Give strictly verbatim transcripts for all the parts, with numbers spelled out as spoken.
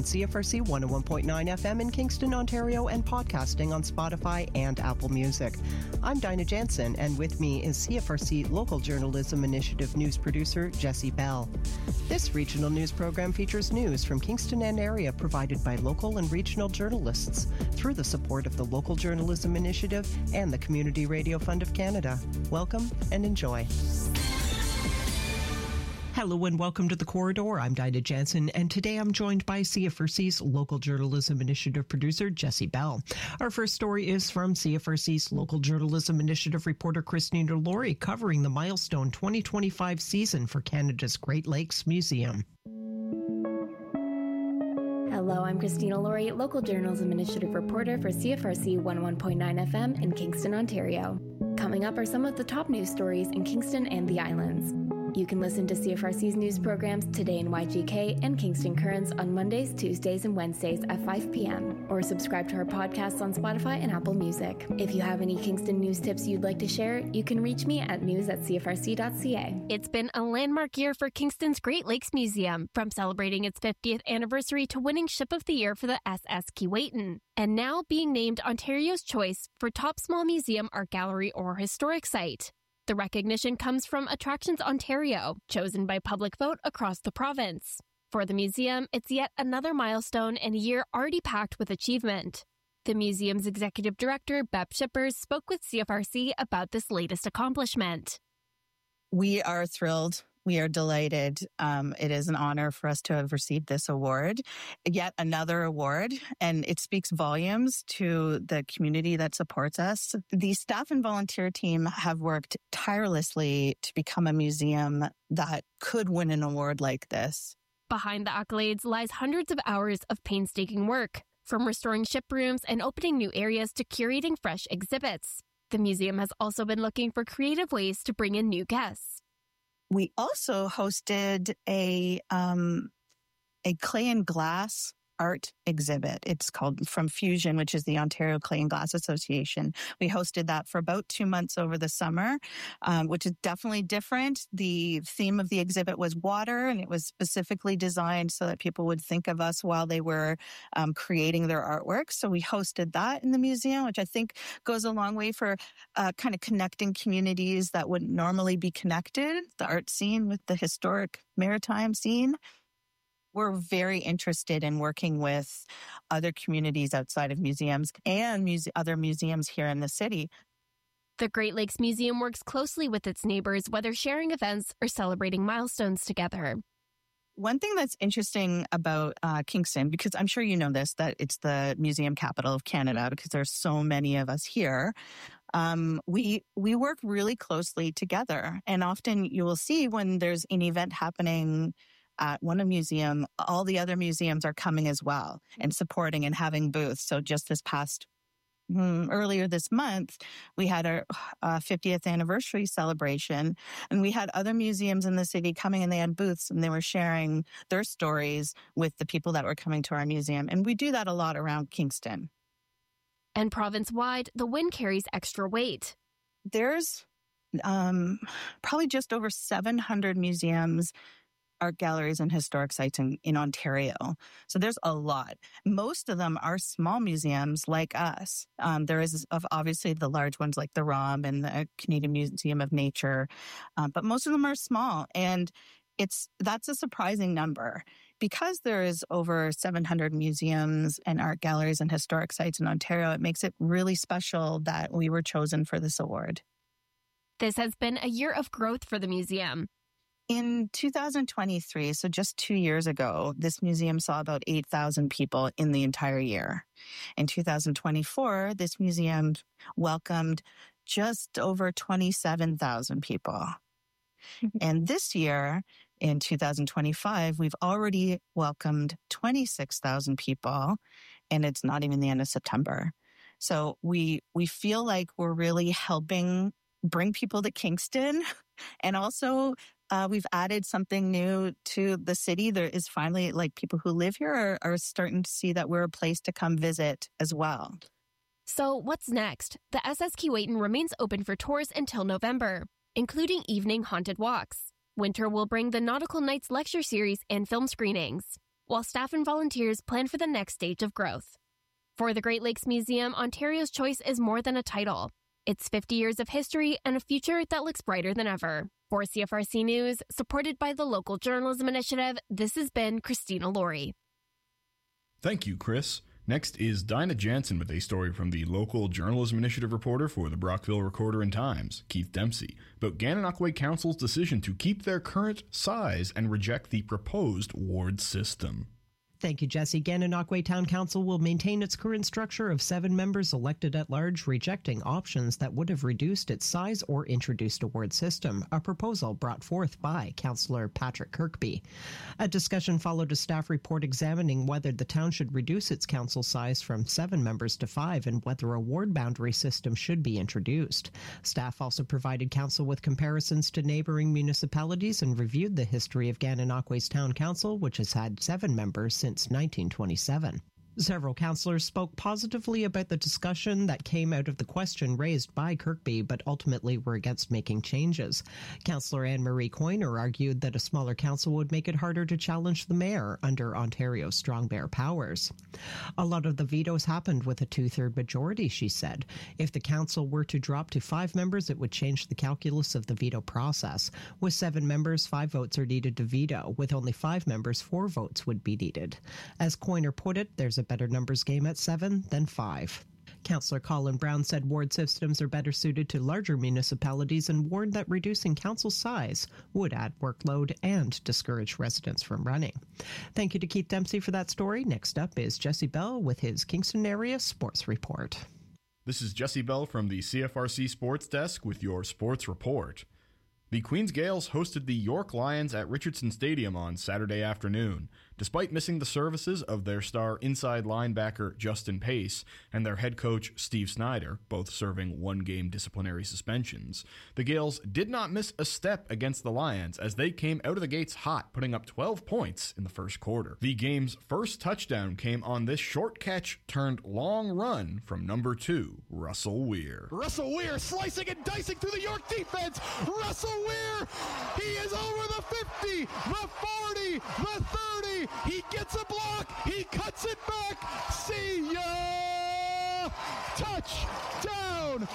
on C F R C one oh one point nine F M in Kingston, Ontario, and podcasting on Spotify and Apple Music. I'm Dinah Jansen, and with me is C F R C Local Journalism Initiative news producer Jessie Bell. This regional news program features news from Kingston and area provided by local and regional journalists through the support of the Local Journalism Initiative and the Community Radio Fund of Canada. Welcome and enjoy. Hello and welcome to The Corridor. I'm Dinah Jansen, and today I'm joined by C F R C's Local Journalism Initiative producer, Jessie Bell. Our first story is from C F R C's Local Journalism Initiative reporter, Christina Laurie, covering the milestone twenty twenty-five season for Canada's Great Lakes Museum. Hello, I'm Christina Laurie, Local Journalism Initiative reporter for C F R C one oh one point nine F M in Kingston, Ontario. Coming up are some of the top news stories in Kingston and the Islands. You can listen to C F R C's news programs Today in Y G K and Kingston Currents on Mondays, Tuesdays, and Wednesdays at five p.m. or subscribe to our podcasts on Spotify and Apple Music. If you have any Kingston news tips you'd like to share, you can reach me at news at c f r c dot c a. It's been a landmark year for Kingston's Great Lakes Museum, from celebrating its fiftieth anniversary to winning Ship of the Year for the S S Keewatin, and now being named Ontario's choice for top small museum, art gallery, or historic site. The recognition comes from Attractions Ontario, chosen by public vote across the province. For the museum, it's yet another milestone in a year already packed with achievement. The museum's executive director, Beb Shippers, spoke with C F R C about this latest accomplishment. We are thrilled. We are delighted. Um, it is an honor for us to have received this award, yet another award, and it speaks volumes to the community that supports us. The staff and volunteer team have worked tirelessly to become a museum that could win an award like this. Behind the accolades lies hundreds of hours of painstaking work, from restoring ship rooms and opening new areas to curating fresh exhibits. The museum has also been looking for creative ways to bring in new guests. We also hosted a um, a clay and glass art exhibit. It's called From Fusion, which is the Ontario Clay and Glass Association. We hosted that for about two months over the summer, um, which is definitely different. The theme of the exhibit was water, and it was specifically designed so that people would think of us while they were um, creating their artwork. So we hosted that in the museum, which I think goes a long way for uh, kind of connecting communities that wouldn't normally be connected, the art scene with the historic maritime scene. We're very interested in working with other communities outside of museums and muse- other museums here in the city. The Great Lakes Museum works closely with its neighbors, whether sharing events or celebrating milestones together. One thing that's interesting about uh, Kingston, because I'm sure you know this, that it's the museum capital of Canada, because there's so many of us here, um, we we work really closely together. And often you will see when there's an event happening at one museum, all the other museums are coming as well and supporting and having booths. So just this past, mm, earlier this month, we had our uh, fiftieth anniversary celebration, and we had other museums in the city coming, and they had booths, and they were sharing their stories with the people that were coming to our museum. And we do that a lot around Kingston. And province-wide, the win carries extra weight. There's um, probably just over seven hundred museums, art galleries, and historic sites in, in Ontario. So there's a lot. Most of them are small museums like us. Um, there is obviously the large ones like the R O M and the Canadian Museum of Nature, um, but most of them are small. And it's that's a surprising number. Because there is over seven hundred museums and art galleries and historic sites in Ontario, it makes it really special that we were chosen for this award. This has been a year of growth for the museum. In two thousand twenty-three, so just two years ago, this museum saw about eight thousand people in the entire year. In two thousand twenty-four, this museum welcomed just over twenty-seven thousand people. Mm-hmm. And this year, in two thousand twenty-five, we've already welcomed twenty-six thousand people, and it's not even the end of September. So we we feel like we're really helping bring people to Kingston, and also Uh, we've added something new to the city. There is finally, like, people who live here are, are starting to see that we're a place to come visit as well. So what's next? The S S Keewatin remains open for tours until November, including evening haunted walks. Winter will bring the Nautical Nights lecture series and film screenings. while staff and volunteers plan for the next stage of growth. For the Great Lakes Museum, Ontario's choice is more than a title. It's fifty years of history and a future that looks brighter than ever. For C F R C News, supported by the Local Journalism Initiative, this has been Christina Laurie. Thank you, Chris. Next is Dinah Jansen with a story from the Local Journalism Initiative reporter for the Brockville Recorder and Times, Keith Dempsey, about Gananoque Council's decision to keep their current size and reject the proposed ward system. Thank you, Jesse. Gananoque Town Council will maintain its current structure of seven members elected at large, rejecting options that would have reduced its size or introduced a ward system, a proposal brought forth by Councillor Patrick Kirkby. A discussion followed a staff report examining whether the town should reduce its council size from seven members to five and whether a ward boundary system should be introduced. Staff also provided council with comparisons to neighbouring municipalities and reviewed the history of Gananoque's Town Council, which has had seven members since nineteen twenty-seven. Several councillors spoke positively about the discussion that came out of the question raised by Kirkby, but ultimately were against making changes. Councillor Anne-Marie Coyner argued that a smaller council would make it harder to challenge the mayor under Ontario's strong bear powers. A lot of the vetoes happened with a two-third majority, she said. If the council were to drop to five members, it would change the calculus of the veto process. With seven members, five votes are needed to veto. With only five members, four votes would be needed. As Coyner put it, there's a better numbers game at seven than five. Councillor Colin Brown said ward systems are better suited to larger municipalities and warned that reducing council size would add workload and discourage residents from running. Thank you to Keith Dempsey for that story. Next up is Jesse Bell with his Kingston Area Sports Report. This is Jesse Bell from the C F R C Sports Desk with your sports report. The Queens Gales hosted the York Lions at Richardson Stadium on Saturday afternoon. Despite missing the services of their star inside linebacker Justin Pace and their head coach Steve Snyder, both serving one-game disciplinary suspensions, the Gales did not miss a step against the Lions as they came out of the gates hot, putting up twelve points in the first quarter. The game's first touchdown came on this short catch turned long run from number two, Russell Weir. Russell Weir slicing and dicing through the York defense. Russell Weir, he is over the fifty, the forty, the thirty. He gets a block. He cuts it back. See ya! Touchdown,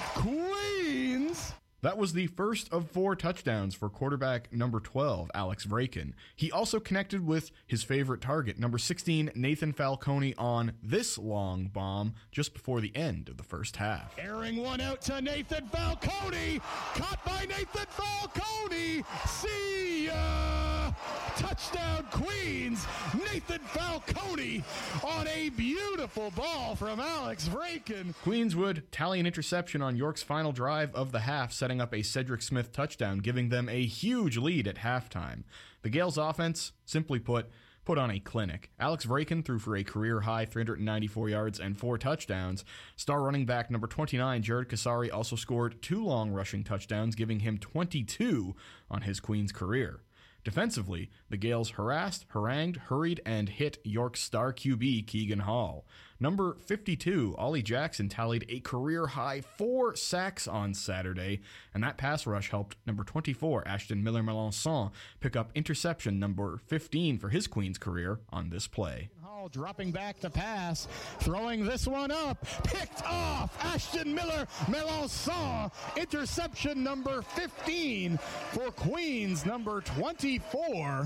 Queens! That was the first of four touchdowns for quarterback number twelve, Alex Vraken. He also connected with his favorite target, number sixteen, Nathan Falcone, on this long bomb just before the end of the first half. Airing one out to Nathan Falcone. Caught by Nathan Falcone. See ya! Touchdown, Queens! Nathan Falcone on a beautiful ball from Alex Vraken. Queens would tally an interception on York's final drive of the half, setting up a Cedric Smith touchdown, giving them a huge lead at halftime. The Gales' offense, simply put, put on a clinic. Alex Vraken threw for a career-high three hundred ninety-four yards and four touchdowns. Star running back number twenty-nine, Jared Kasari, also scored two long rushing touchdowns, giving him twenty-two on his Queens career. Defensively, the Gales harassed, harangued, hurried, and hit York's star Q B Keegan Hall. Number fifty-two, Ollie Jackson, tallied a career-high four sacks on Saturday, and that pass rush helped number twenty-four, Ashton Miller-Melançon, pick up interception number fifteen for his Queens career on this play. Hall dropping back to pass, throwing this one up, picked off, Ashton Miller-Melançon, interception number fifteen for Queens number twenty-four.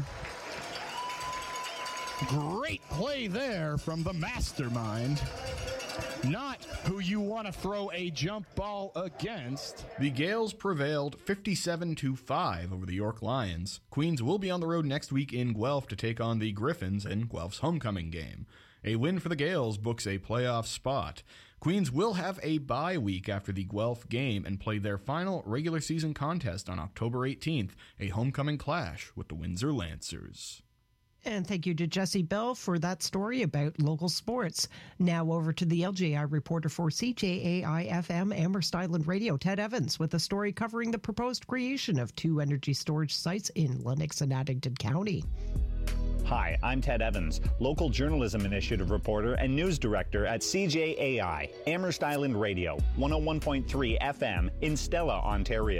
Great play there from the mastermind. Not who you want to throw a jump ball against. The Gales prevailed fifty-seven to five over the York Lions. Queens will be on the road next week in Guelph to take on the Griffins in Guelph's homecoming game. A win for the Gales books a playoff spot. Queens will have a bye week after the Guelph game and play their final regular season contest on October eighteenth, a homecoming clash with the Windsor Lancers. And thank you to Jesse Bell for that story about local sports. Now over to the L J I reporter for C J A I F M Amherst Island Radio, Ted Evans, with a story covering the proposed creation of two energy storage sites in Lennox and Addington County. Hi, I'm Ted Evans, Local Journalism Initiative reporter and news director at C J A I Amherst Island Radio, one oh one point three F M in Stella, Ontario.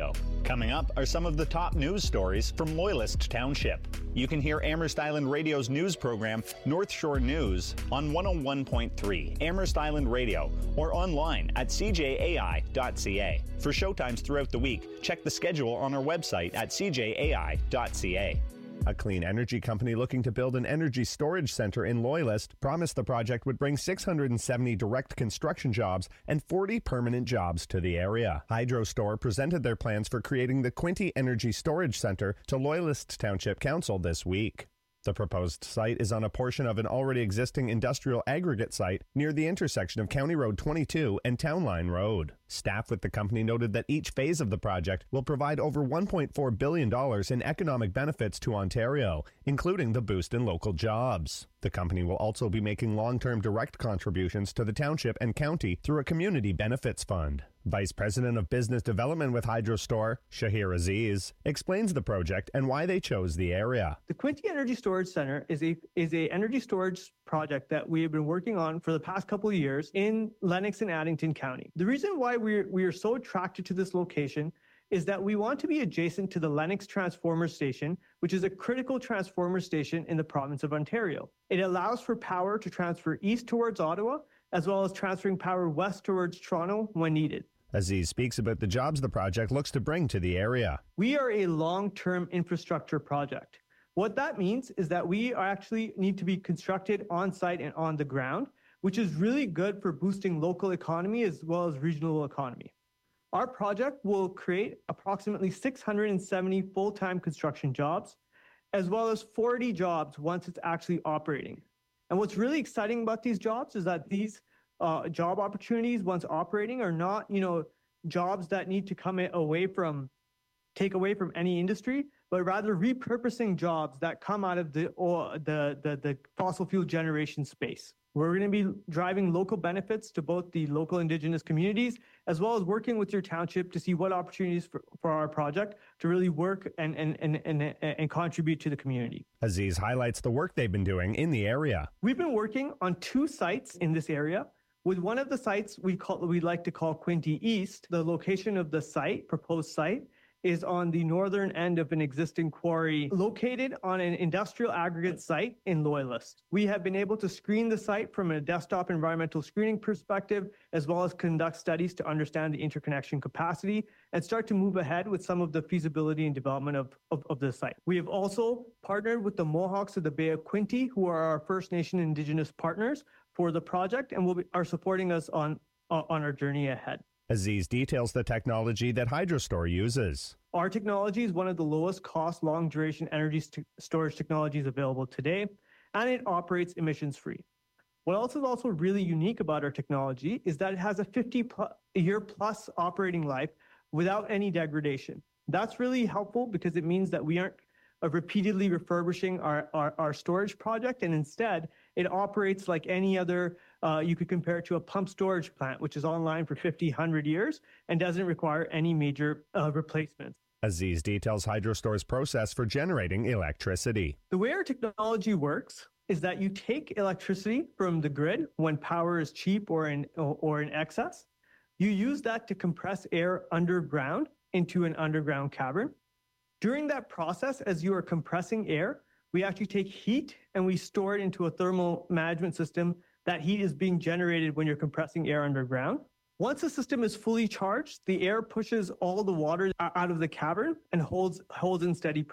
Coming up are some of the top news stories from Loyalist Township. You can hear Amherst Island Radio's news program, North Shore News, on one oh one point three Amherst Island Radio or online at c j a i dot c a. For showtimes throughout the week, check the schedule on our website at c j a i dot c a. A clean energy company looking to build an energy storage center in Loyalist promised the project would bring six hundred seventy direct construction jobs and forty permanent jobs to the area. HydroStore presented their plans for creating the Quinte Energy Storage Center to Loyalist Township Council this week. The proposed site is on a portion of an already existing industrial aggregate site near the intersection of County Road twenty-two and Town Line Road. Staff with the company noted that each phase of the project will provide over one point four billion dollars in economic benefits to Ontario, including the boost in local jobs. The company will also be making long-term direct contributions to the township and county through a community benefits fund. Vice President of Business Development with HydroStore, Shahir Aziz, explains the project and why they chose the area. The Quinte Energy Storage Center is a is a energy storage project that we have been working on for the past couple of years in Lennox and Addington County. The reason why we're, we are so attracted to this location is that we want to be adjacent to the Lennox Transformer Station, which is a critical transformer station in the province of Ontario. It allows for power to transfer east towards Ottawa, as well as transferring power west towards Toronto when needed. Aziz speaks about the jobs the project looks to bring to the area. We are a long-term infrastructure project. What that means is that we are actually need to be constructed on-site and on the ground, which is really good for boosting local economy as well as regional economy. Our project will create approximately six hundred seventy full-time construction jobs, as well as forty jobs once it's actually operating. And what's really exciting about these jobs is that these uh, job opportunities, once operating, are not, you know, jobs that need to come away from, take away from any industry, but rather repurposing jobs that come out of the or the, the, the fossil fuel generation space. We're going to be driving local benefits to both the local Indigenous communities, as well as working with your township to see what opportunities for, for our project to really work and, and, and, and, and contribute to the community. Aziz highlights the work they've been doing in the area. We've been working on two sites in this area. With one of the sites we call we like to call Quinte East, the location of the site, proposed site, is on the northern end of an existing quarry located on an industrial aggregate site in Loyalist. We have been able to screen the site from a desktop environmental screening perspective, as well as conduct studies to understand the interconnection capacity and start to move ahead with some of the feasibility and development of, of, of the site. We have also partnered with the Mohawks of the Bay of Quinte, who are our First Nation Indigenous partners for the project and will be, are supporting us on, uh, on our journey ahead. Aziz details the technology that HydroStore uses. Our technology is one of the lowest cost, long duration energy st- storage technologies available today, and it operates emissions free. What else is also really unique about our technology is that it has a fifty year plus operating life without any degradation. That's really helpful because it means that we aren't uh, repeatedly refurbishing our, our, our storage project, and instead it operates like any other. Uh, you could compare it to a pump storage plant, which is online for fifty, one hundred years and doesn't require any major uh, replacements. Aziz details HydroStore's process for generating electricity. The way our technology works is that you take electricity from the grid when power is cheap or in, or in excess. You use that to compress air underground into an underground cavern. During that process, as you are compressing air, we actually take heat and we store it into a thermal management system. That heat is being generated when you're compressing air underground. Once the system is fully charged, the air pushes all the water out of the cavern and holds holds in steady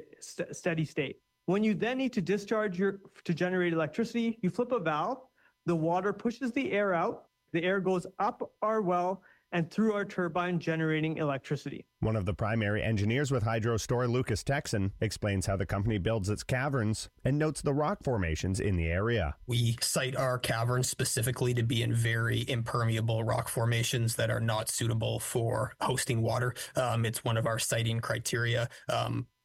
steady state. When you then need to discharge your to generate electricity, you flip a valve. The water pushes the air out. The air goes up our well and through our turbine, generating electricity. One of the primary engineers with HydroStore, Lucas Texan, explains how the company builds its caverns and notes the rock formations in the area. We site our caverns specifically to be in very impermeable rock formations that are not suitable for hosting water. Um, it's one of our siting criteria. Um,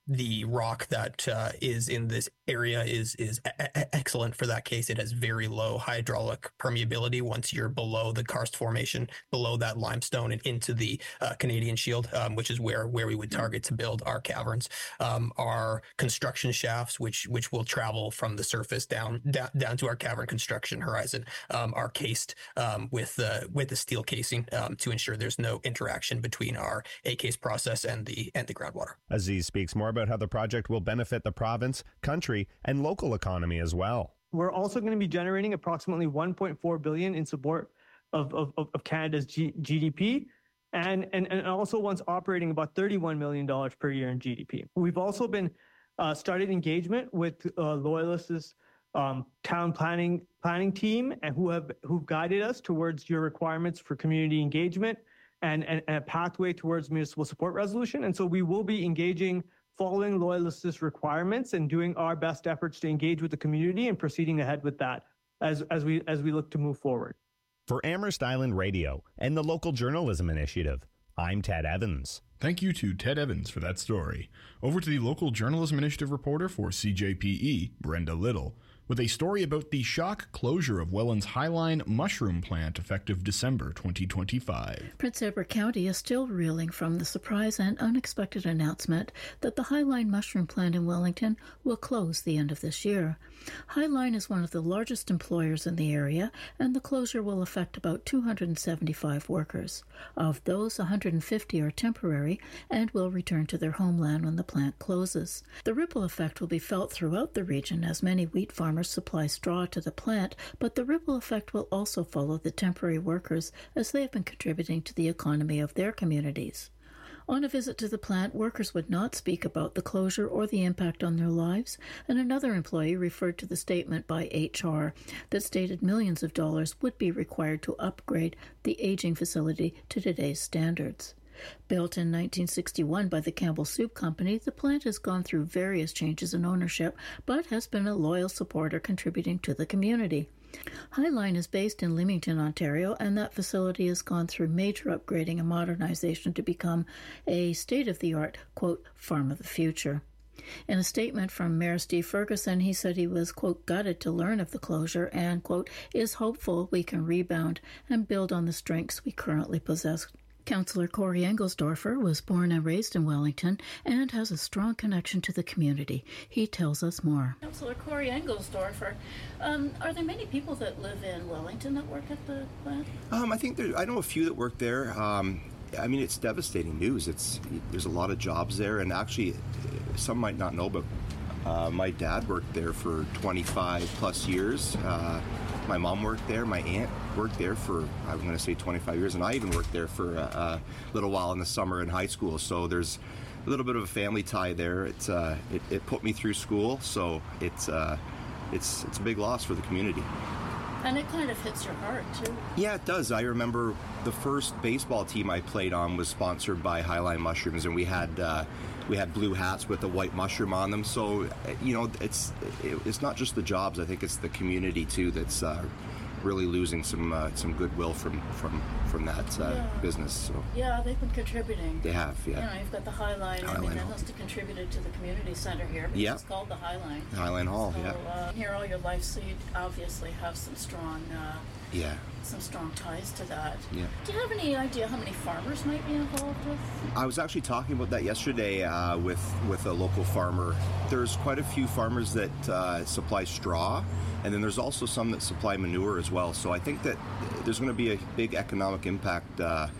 the rock that uh, is in this area is is a- excellent for that case. It has very low hydraulic permeability once you're below the karst formation, below that limestone and into the uh, Canadian Shield, um, which is where where we would target to build our caverns. Um, our construction shafts, which which will travel from the surface down down, down to our cavern construction horizon, um, are cased um, with the with the steel casing um, to ensure there's no interaction between our A-case process and the and the groundwater. Aziz speaks more about how the project will benefit the province, country, and local economy as well. We're also going to be generating approximately one point four billion dollars in support of, of, of Canada's G- GDP, and, and, and also once operating about thirty-one million dollars per year in G D P. We've also been uh, started engagement with uh, Loyalist's um, town planning planning team, and who have who've guided us towards your requirements for community engagement and, and, and a pathway towards municipal support resolution. And so we will be engaging following Loyalist's requirements and doing our best efforts to engage with the community and proceeding ahead with that as, as we as we look to move forward. For Amherst Island Radio and the Local Journalism Initiative, I'm Ted Evans. Thank you to Ted Evans for that story. Over to the Local Journalism Initiative reporter for C J P E, Brenda Little, with a story about the shock closure of Welland's Highline mushroom plant effective December twenty twenty-five. Prince Edward County is still reeling from the surprise and unexpected announcement that the Highline mushroom plant in Wellington will close the end of this year. Highline is one of the largest employers in the area, and the closure will affect about two hundred seventy-five workers. Of those, one hundred fifty are temporary and will return to their homeland when the plant closes. The ripple effect will be felt throughout the region as many wheat farmers supply straw to the plant, but the ripple effect will also follow the temporary workers as they have been contributing to the economy of their communities. On a visit to the plant, workers would not speak about the closure or the impact on their lives, and another employee referred to the statement by H R that stated millions of dollars would be required to upgrade the aging facility to today's standards. Built in nineteen sixty-one by the Campbell Soup Company, the plant has gone through various changes in ownership, but has been a loyal supporter contributing to the community. Highline is based in Leamington, Ontario, and that facility has gone through major upgrading and modernization to become a state-of-the-art, quote, farm of the future. In a statement from Mayor Steve Ferguson, he said he was, quote, gutted to learn of the closure and, quote, is hopeful we can rebound and build on the strengths we currently possess. Councillor Corey Engelsdorfer was born and raised in Wellington and has a strong connection to the community. He tells us more. Councillor Corey Engelsdorfer, um, are there many people that live in Wellington that work at the plant? Um, I think there. I know a few that work there. Um, I mean, it's devastating news. It's there's a lot of jobs there, and actually, some might not know, but uh, my dad worked there for twenty-five plus years. Uh, My mom worked there. My aunt worked there for, I'm going to say twenty-five years, and I even worked there for a, a little while in the summer in high school. So there's a little bit of a family tie there. It's uh, it, it put me through school, so it's uh, it's it's a big loss for the community. And it kind of hits your heart too. Yeah, it does. I remember the first baseball team I played on was sponsored by Highline Mushrooms, and we had uh, we had blue hats with a white mushroom on them. So, you know, it's it, it's not just the jobs. I think it's the community too that's uh, really losing some uh, some goodwill from from from that uh, yeah. business. So. Yeah, they've been contributing. They have, yeah. You know, you've got the Highline. Highline I mean, that Hall. must have contributed to the community center here. Because yeah. It's called the Highline. Highline Hall, so, yeah. Uh, here all your life, so you obviously have some strong. Uh, yeah. Some strong ties to that. Yeah. Do you have any idea how many farmers might be involved with? I was actually talking about that yesterday uh, with with a local farmer. There's quite a few farmers that uh, supply straw, and then there's also some that supply manure as well. So I think that there's going to be a big economic impact uh,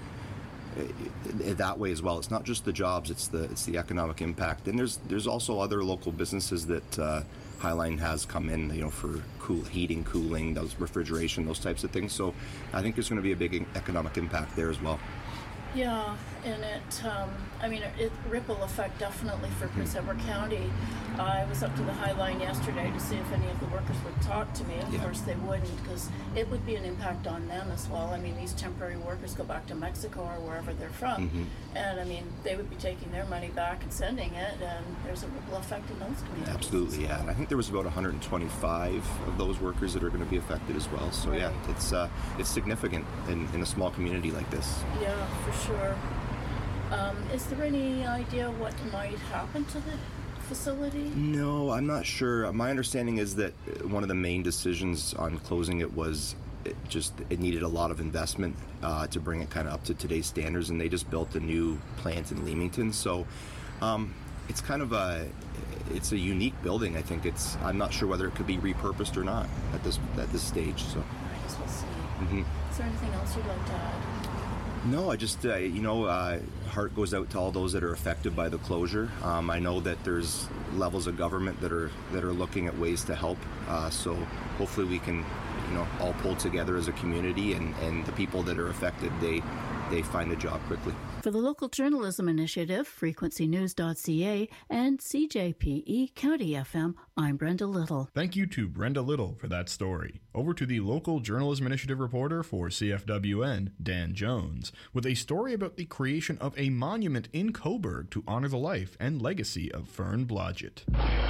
that way as well. It's not just the jobs; it's the it's the economic impact. And there's there's also other local businesses that uh, Highline has come in, you know, for cool heating, cooling, those refrigeration, those types of things. So I think there's going to be a big economic impact there as well. Yeah, and it, um, I mean, it, ripple effect definitely for Prince Edward County. I was up to the Highline yesterday to see if any of the workers would talk to me. Of yeah. course they wouldn't, because it would be an impact on them as well. I mean, these temporary workers go back to Mexico or wherever they're from, mm-hmm. and I mean, they would be taking their money back and sending it, and there's a ripple effect in those communities. Absolutely, yeah. And I think there was about one hundred twenty-five of those workers that are going to be affected as well. So right. yeah, it's uh, it's significant in, in a small community like this. Yeah, for sure. Um, is there any idea what might happen to the facility? No, I'm not sure. My understanding is that one of the main decisions on closing it was it just it needed a lot of investment uh, to bring it kind of up to today's standards, and they just built a new plant in Leamington. So um, it's kind of a it's a unique building. I think it's I'm not sure whether it could be repurposed or not at this at this stage. So I guess we'll see. Mm-hmm. Is there anything else you'd like to add? No, I just, uh, you know, uh, heart goes out to all those that are affected by the closure. Um, I know that there's levels of government that are that are looking at ways to help. Uh, so hopefully we can, you know, all pull together as a community, and, and the people that are affected, they they find a job quickly. For the Local Journalism Initiative, frequency news dot c a, and C J P E County F M, I'm Brenda Little. Thank you to Brenda Little for that story. Over to the Local Journalism Initiative reporter for C F W N, Dan Jones, with a story about the creation of a monument in Cobourg to honor the life and legacy of Fern Blodgett.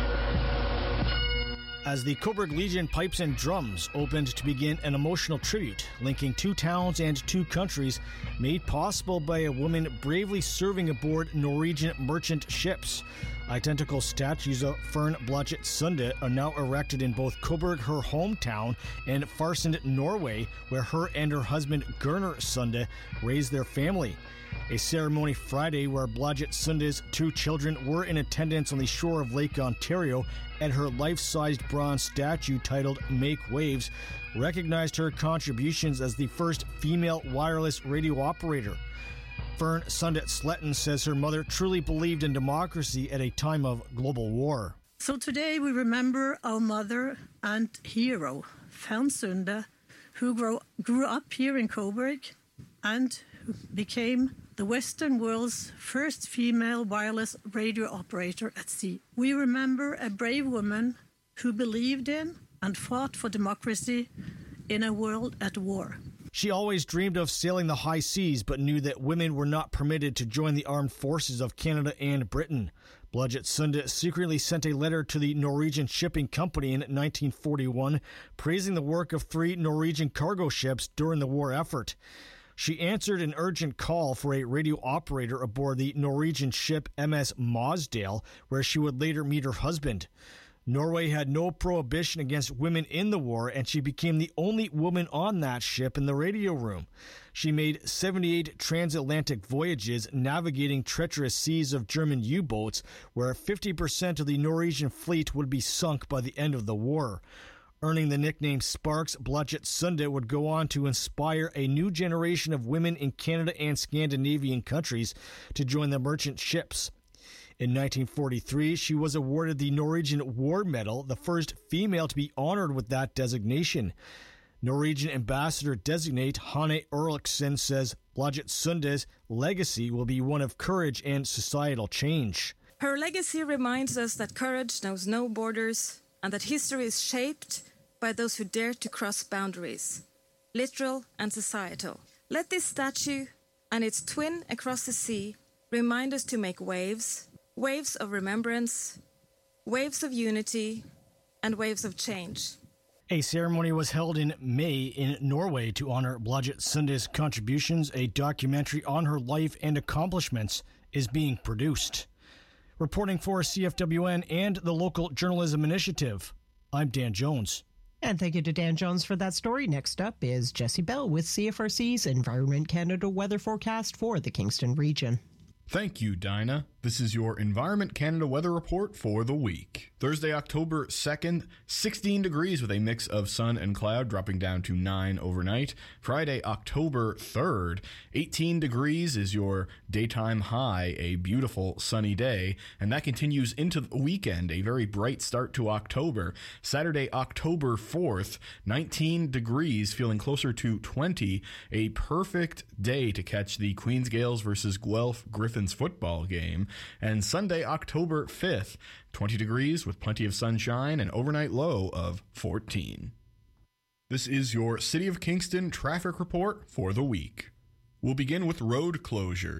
As the Cobourg Legion Pipes and Drums opened to begin an emotional tribute linking two towns and two countries, made possible by a woman bravely serving aboard Norwegian merchant ships. Identical statues of Fern Blodgett Sunde are now erected in both Cobourg, her hometown, and Farsund, Norway, where her and her husband Gerner Sunde raised their family. A ceremony Friday where Blodgett Sunde's two children were in attendance on the shore of Lake Ontario and her life-sized bronze statue titled Make Waves recognized her contributions as the first female wireless radio operator. Fern Sunde Sletten says her mother truly believed in democracy at a time of global war. So today we remember our mother and hero, Fern Sunde, who grew, grew up here in Cobourg and who became the Western world's first female wireless radio operator at sea. We remember a brave woman who believed in and fought for democracy in a world at war. She always dreamed of sailing the high seas, but knew that women were not permitted to join the armed forces of Canada and Britain. Blodgett Sunde secretly sent a letter to the Norwegian Shipping Company in nineteen forty-one, praising the work of three Norwegian cargo ships during the war effort. She answered an urgent call for a radio operator aboard the Norwegian ship M S Mosdale, where she would later meet her husband. Norway had no prohibition against women in the war, and she became the only woman on that ship in the radio room. She made seventy-eight transatlantic voyages, navigating treacherous seas of German U-boats, where fifty percent of the Norwegian fleet would be sunk by the end of the war. Earning the nickname Sparks, Blodgett Sunde would go on to inspire a new generation of women in Canada and Scandinavian countries to join the merchant ships. In nineteen forty-three, she was awarded the Norwegian War Medal, the first female to be honored with that designation. Norwegian Ambassador-designate Hanne Eriksen says Blodgett Sunde's legacy will be one of courage and societal change. Her legacy reminds us that courage knows no borders and that history is shaped by those who dare to cross boundaries, literal and societal. Let this statue and its twin across the sea remind us to make waves, waves of remembrance, waves of unity, and waves of change. A ceremony was held in May in Norway to honor Blodgett Sunde's contributions. A documentary on her life and accomplishments is being produced. Reporting for C F W N and the Local Journalism Initiative, I'm Dan Jones. And thank you to Dan Jones for that story. Next up is Jesse Bell with C F R C's Environment Canada weather forecast for the Kingston region. Thank you, Dinah. This is your Environment Canada weather report for the week. Thursday, October second, sixteen degrees with a mix of sun and cloud, dropping down to nine overnight. Friday, October third, eighteen degrees is your daytime high, a beautiful sunny day, and that continues into the weekend, a very bright start to October. Saturday, October fourth, nineteen degrees, feeling closer to twenty, a perfect day to catch the Queens Gales versus Guelph Griffins football game. And Sunday, October fifth, twenty degrees with plenty of sunshine, an overnight low of fourteen. This is your City of Kingston traffic report for the week. We'll begin with road closures.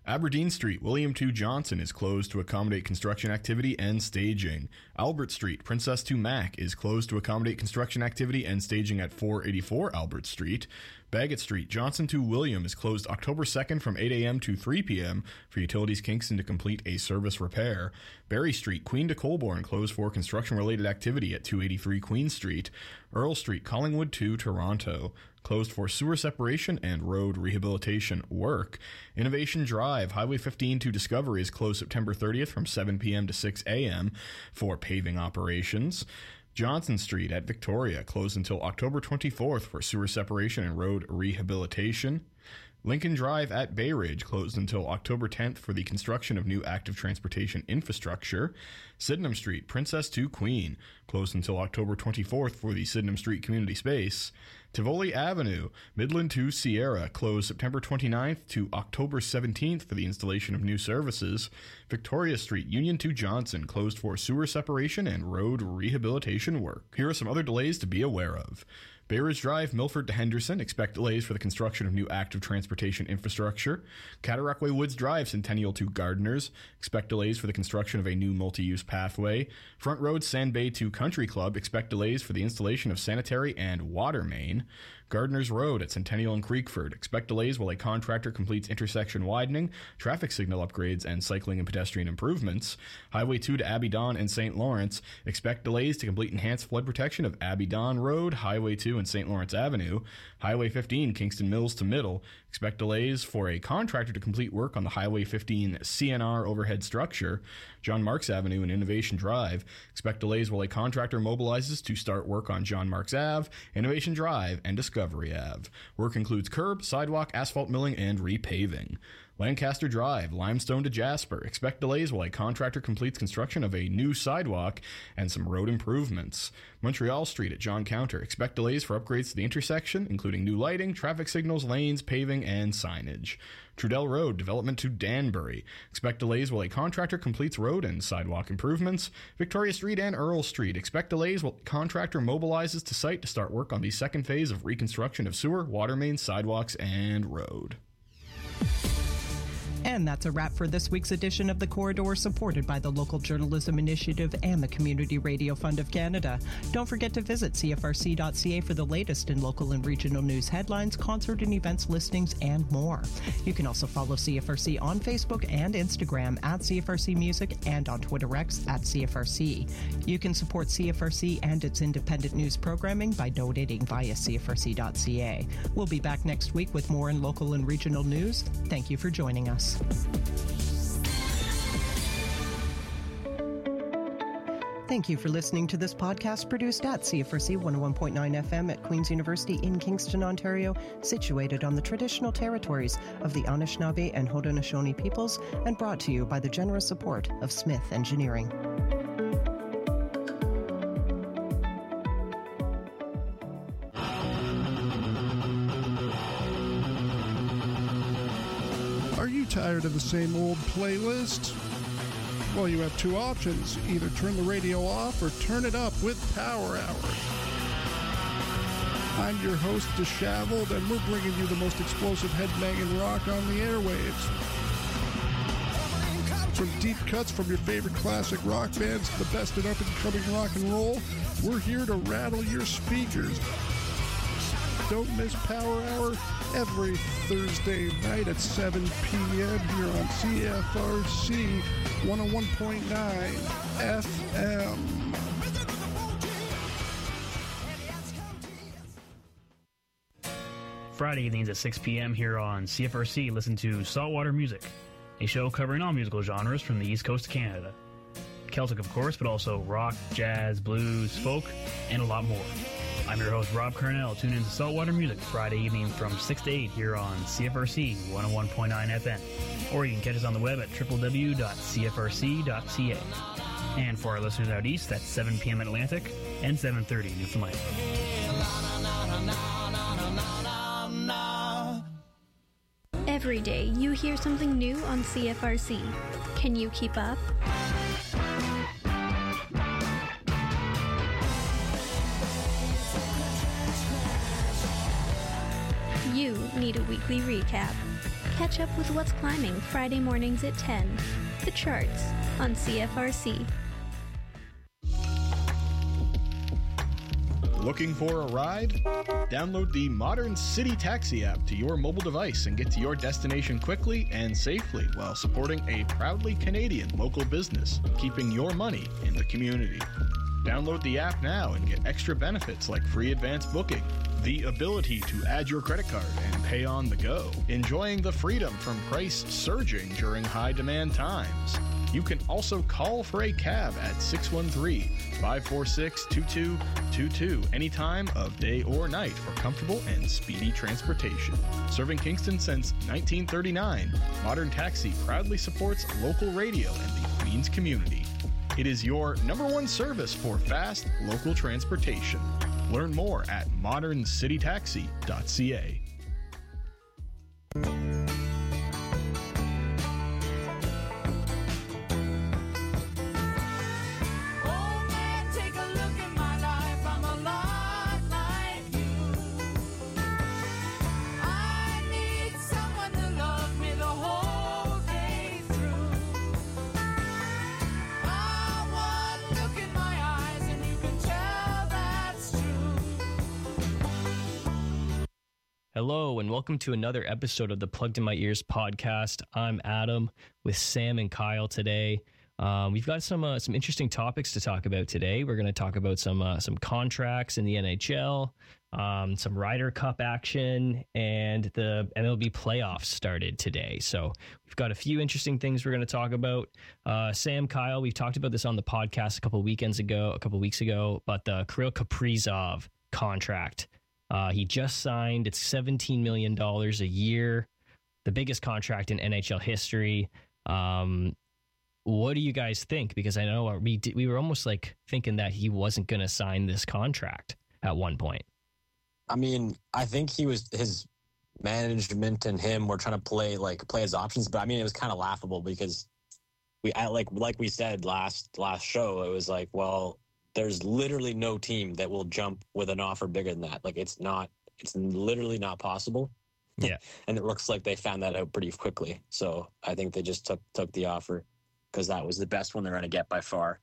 Aberdeen Street, William two Johnson is closed to accommodate construction activity and staging. Albert Street, Princess two Mac is closed to accommodate construction activity and staging at four eighty-four Albert Street. Bagot Street, Johnson two William is closed October second from eight a.m. to three p.m. for Utilities Kingston to complete a service repair. Berry Street, Queen to Colborne closed for construction-related activity at two eighty-three Queen Street. Earl Street, Collingwood two Toronto, closed for sewer separation and road rehabilitation work. Innovation Drive, Highway fifteen to Discovery is closed September thirtieth from seven p.m. to six a.m. for paving operations. Johnson Street at Victoria closed until October twenty-fourth for sewer separation and road rehabilitation. Lincoln Drive at Bay Ridge closed until October tenth for the construction of new active transportation infrastructure. Sydenham Street, Princess two Queen, closed until October twenty-fourth for the Sydenham Street Community Space. Tivoli Avenue, Midland two Sierra, closed September twenty-ninth to October seventeenth for the installation of new services. Victoria Street, Union two Johnson, closed for sewer separation and road rehabilitation work. Here are some other delays to be aware of. Bay Ridge Drive, Milford to Henderson, expect delays for the construction of new active transportation infrastructure. Cataraqui Woods Drive, Centennial to Gardeners, expect delays for the construction of a new multi-use pathway. Front Road, Sand Bay to Country Club, expect delays for the installation of sanitary and water main. Gardeners Road at Centennial and Creekford, expect delays while a contractor completes intersection widening, traffic signal upgrades, and cycling and pedestrian improvements. Highway two to Abbey-Don and Saint Lawrence, expect delays to complete enhanced flood protection of Abbey-Don Road, Highway two and Saint Lawrence Avenue. Highway fifteen, Kingston Mills to Middle, expect delays for a contractor to complete work on the Highway fifteen C N R overhead structure. John Marks Avenue and Innovation Drive, expect delays while a contractor mobilizes to start work on John Marks Avenue, Innovation Drive, and Discovery Avenue. Work includes curb, sidewalk, asphalt milling, and repaving. Lancaster Drive, Limestone to Jasper, expect delays while a contractor completes construction of a new sidewalk and some road improvements. Montreal Street at John Counter, expect delays for upgrades to the intersection, including new lighting, traffic signals, lanes, paving, and signage. Trudell Road, development to Danbury, expect delays while a contractor completes road and sidewalk improvements. Victoria Street and Earl Street, expect delays while a contractor mobilizes to site to start work on the second phase of reconstruction of sewer, water main, sidewalks, and road. And that's a wrap for this week's edition of The Corridor, supported by the Local Journalism Initiative and the Community Radio Fund of Canada. Don't forget to visit C F R C dot C A for the latest in local and regional news headlines, concert and events listings, and more. You can also follow C F R C on Facebook and Instagram at C F R C Music and on Twitter X at C F R C. You can support C F R C and its independent news programming by donating via C F R C dot C A. We'll be back next week with more in local and regional news. Thank you for joining us. Thank you for listening to this podcast produced at C F R C one oh one point nine F M at Queen's University in Kingston, Ontario, situated on the traditional territories of the Anishinaabe and Haudenosaunee peoples, and brought to you by the generous support of Smith Engineering. Are you tired of the same old playlist? Well, you have two options. Either turn the radio off or turn it up with Power Hour. I'm your host, Disheveled, and we're bringing you the most explosive headbanging rock on the airwaves. From deep cuts from your favorite classic rock bands to the best in up-and-coming rock and roll, we're here to rattle your speakers. Don't miss Power Hour every Thursday night at seven p.m. here on C F R C one oh one point nine F M. Friday evenings at six p.m. here on C F R C, listen to Saltwater Music, a show covering all musical genres from the East Coast of Canada. Celtic, of course, but also rock, jazz, blues, folk, and a lot more. I'm your host, Rob Carnell. Tune in to Saltwater Music Friday evening from six to eight here on C F R C one oh one point nine F M. Or you can catch us on the web at w w w dot c f r c dot c a. And for our listeners out east, that's seven p.m. Atlantic and seven thirty Newfoundland. Every day you hear something new on C F R C. Can you keep up? You need a weekly recap. Catch up with what's climbing Friday mornings at ten. The Charts on C F R C. Looking for a ride? Download the Modern City Taxi app to your mobile device and get to your destination quickly and safely while supporting a proudly Canadian local business, keeping your money in the community. Download the app now and get extra benefits like free advance booking, the ability to add your credit card and pay on the go, enjoying the freedom from price surging during high demand times. You can also call for a cab at six one three, five four six, two two two two any time of day or night for comfortable and speedy transportation. Serving Kingston since nineteen thirty-nine, Modern Taxi proudly supports local radio and the Queens community. It is your number one service for fast local transportation. Learn more at modern city taxi dot c a. Hello, and welcome to another episode of the Plugged in My Ears podcast. I'm Adam with Sam and Kyle today. Um, we've got some uh, some interesting topics to talk about today. We're going to talk about some uh, some contracts in the N H L, um, some Ryder Cup action, and the M L B playoffs started today. So we've got a few interesting things we're going to talk about. Uh, Sam, Kyle, we've talked about this on the podcast a couple weekends ago, a couple weeks ago, but the Kirill Kaprizov contract. Uh, he just signed. It's seventeen million dollars a year, the biggest contract in N H L history. Um, what do you guys think? Because I know we did, we were almost like thinking that he wasn't going to sign this contract at one point. I mean, I think he was his management and him were trying to play like play his options, but I mean, it was kind of laughable because we I, like like we said last last show, it was like, well, there's literally no team that will jump with an offer bigger than that. Like it's not, it's literally not possible. Yeah. And it looks like they found that out pretty quickly. So I think they just took, took the offer because that was the best one they're going to get by far.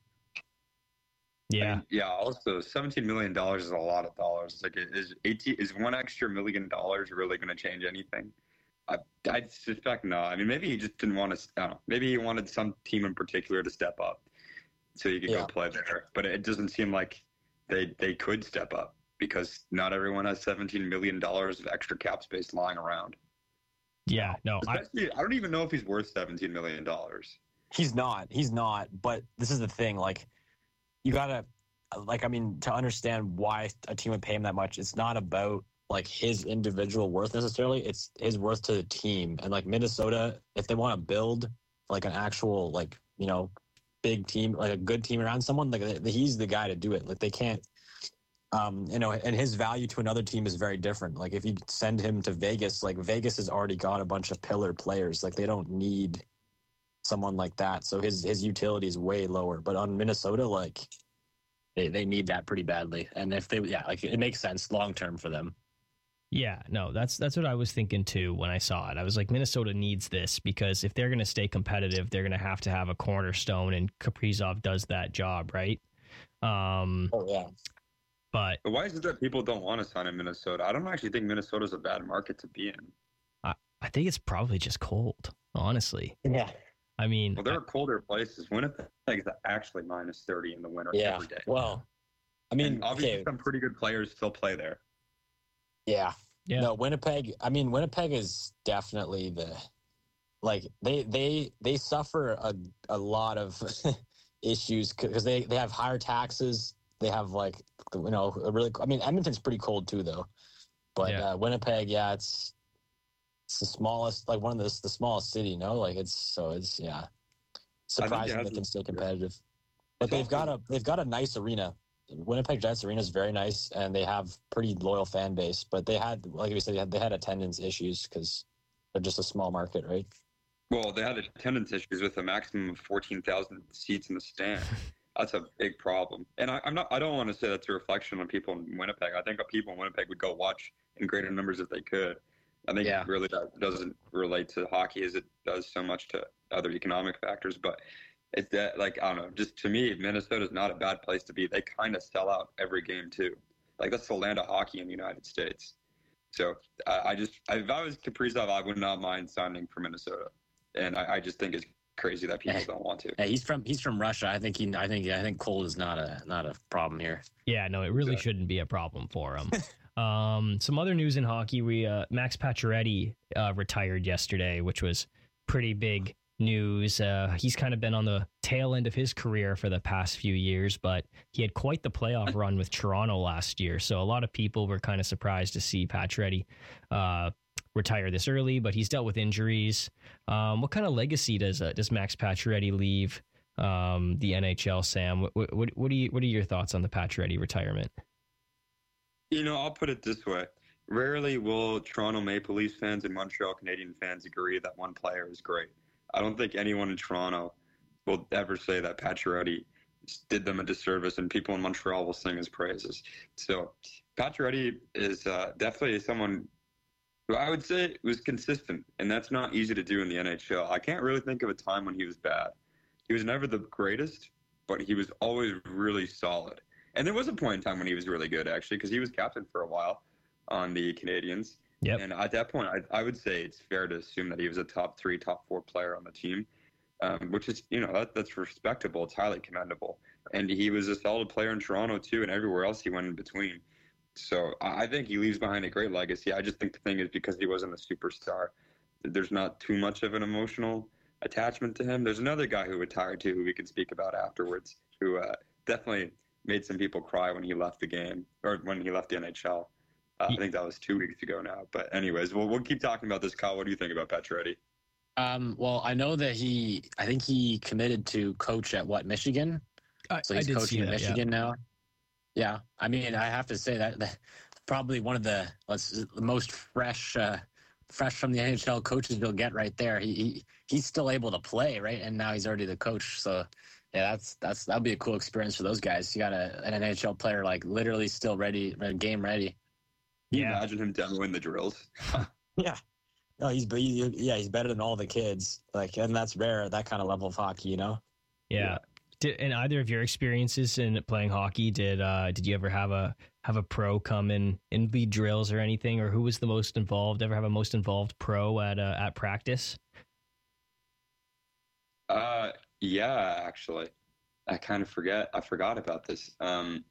Yeah. And yeah. Also seventeen million dollars is a lot of dollars. Like is eighteen, is one extra million dollars really going to change anything? I, I suspect not. I mean, maybe he just didn't want to, I don't know, maybe he wanted some team in particular to step up so you could yeah. go play there. But it doesn't seem like they they could step up because not everyone has seventeen million dollars of extra cap space lying around. Yeah, no. I, I don't even know if he's worth seventeen million dollars. He's not. He's not. But this is the thing. Like, you got to, like, I mean, to understand why a team would pay him that much, it's not about, like, his individual worth necessarily. It's his worth to the team. And, like, Minnesota, if they want to build, like, an actual, like, you know, big team, like a good team around someone, like he's the guy to do it. Like they can't, um, you know, and his value to another team is very different. Like if you send him to Vegas, like Vegas has already got a bunch of pillar players. Like they don't need someone like that. So his, his utility is way lower, but on Minnesota, like they, they need that pretty badly. And if they, yeah, like it makes sense long-term for them. Yeah, no, that's that's what I was thinking too when I saw it. I was like, Minnesota needs this because if they're going to stay competitive, they're going to have to have a cornerstone, and Kaprizov does that job, right? Um, oh yeah. But, but why is it that people don't want to sign in Minnesota? I don't actually think Minnesota's a bad market to be in. I, I think it's probably just cold, honestly. Yeah. I mean, well, there I, are colder places. Winnipeg is actually minus thirty in the winter yeah, every day. Well, I mean, and obviously okay. some pretty good players still play there. Yeah. Yeah. No, Winnipeg, I mean, Winnipeg is definitely the, like, they they they suffer a, a lot of issues because they, they have higher taxes. They have, like, you know, a really, I mean, Edmonton's pretty cold too, though. But yeah. uh, Winnipeg, yeah, it's it's the smallest, like, one of the, the smallest city, you know? Like, it's, so it's, yeah. Surprising they can stay competitive. But they've got a they've got a nice arena. Winnipeg Jets Arena is very nice, and they have pretty loyal fan base. But they had, like we said, they had, they had attendance issues because they're just a small market, right? Well, they had attendance issues with a maximum of fourteen thousand seats in the stand. That's a big problem. And I, I'm not. I don't want to say that's a reflection on people in Winnipeg. I think people in Winnipeg would go watch in greater numbers if they could. I think Yeah. it really do- doesn't relate to hockey as it does so much to other economic factors. But it's that, like, I don't know, just to me, Minnesota's not a bad place to be. They kind of sell out every game too. Like, that's the land of hockey in the United States. So I, I just, if I was Kaprizov, I would not mind signing for Minnesota. And I, I just think it's crazy that people don't want to. Yeah, he's from he's from Russia. I think he I think I think cold is not a not a problem here. Yeah, no, it really shouldn't be a problem for him. um, some other news in hockey: we uh, Max Pacioretty uh, retired yesterday, which was pretty big news. Uh, he's kind of been on the tail end of his career for the past few years, but he had quite the playoff run with Toronto last year. So a lot of people were kind of surprised to see Pacioretty uh, retire this early, but he's dealt with injuries. Um, what kind of legacy does uh, does Max Pacioretty leave um, the N H L, Sam? What, what, what, do you, what are your thoughts on the Pacioretty retirement? You know, I'll put it this way. Rarely will Toronto Maple Leafs fans and Montreal Canadiens fans agree that one player is great. I don't think anyone in Toronto will ever say that Pacioretty did them a disservice, and people in Montreal will sing his praises. So Pacioretty is uh, definitely someone who I would say was consistent, and that's not easy to do in the N H L. I can't really think of a time when he was bad. He was never the greatest, but he was always really solid. And there was a point in time when he was really good, actually, because he was captain for a while on the Canadiens. Yep. And at that point, I, I would say it's fair to assume that he was a top three, top four player on the team, um, which is, you know, that, that's respectable. It's highly commendable. And he was a solid player in Toronto, too, and everywhere else he went in between. So I think he leaves behind a great legacy. I just think the thing is, because he wasn't a superstar, there's not too much of an emotional attachment to him. There's another guy who retired, too, who we can speak about afterwards, who uh, definitely made some people cry when he left the game, or when he left the N H L. Uh, I think that was two weeks ago now. But anyways, we'll, we'll keep talking about this. Kyle, what do you think about Pacioretty? Um, well, I know that he, I think he committed to coach at what, Michigan? I, so he's I did coaching see in that, Michigan yeah. now. Yeah. I mean, I have to say that, that probably one of the, let's, the most fresh, uh, fresh from the N H L coaches you'll get right there. He, he he's still able to play, right? And now he's already the coach. So yeah, that's, that's, that'll be a cool experience for those guys. You got a, an N H L player, like literally still ready, game ready. Can you imagine him demoing the drills? Yeah. No, he's he, yeah, he's better than all the kids. Like, and that's rare at that kind of level of hockey, you know? Yeah. Did, in either of your experiences in playing hockey, did uh, did you ever have a have a pro come in and lead drills or anything, or who was the most involved? Ever have a most involved pro at uh, at practice? Uh, yeah, actually, I kind of forget. I forgot about this. Um,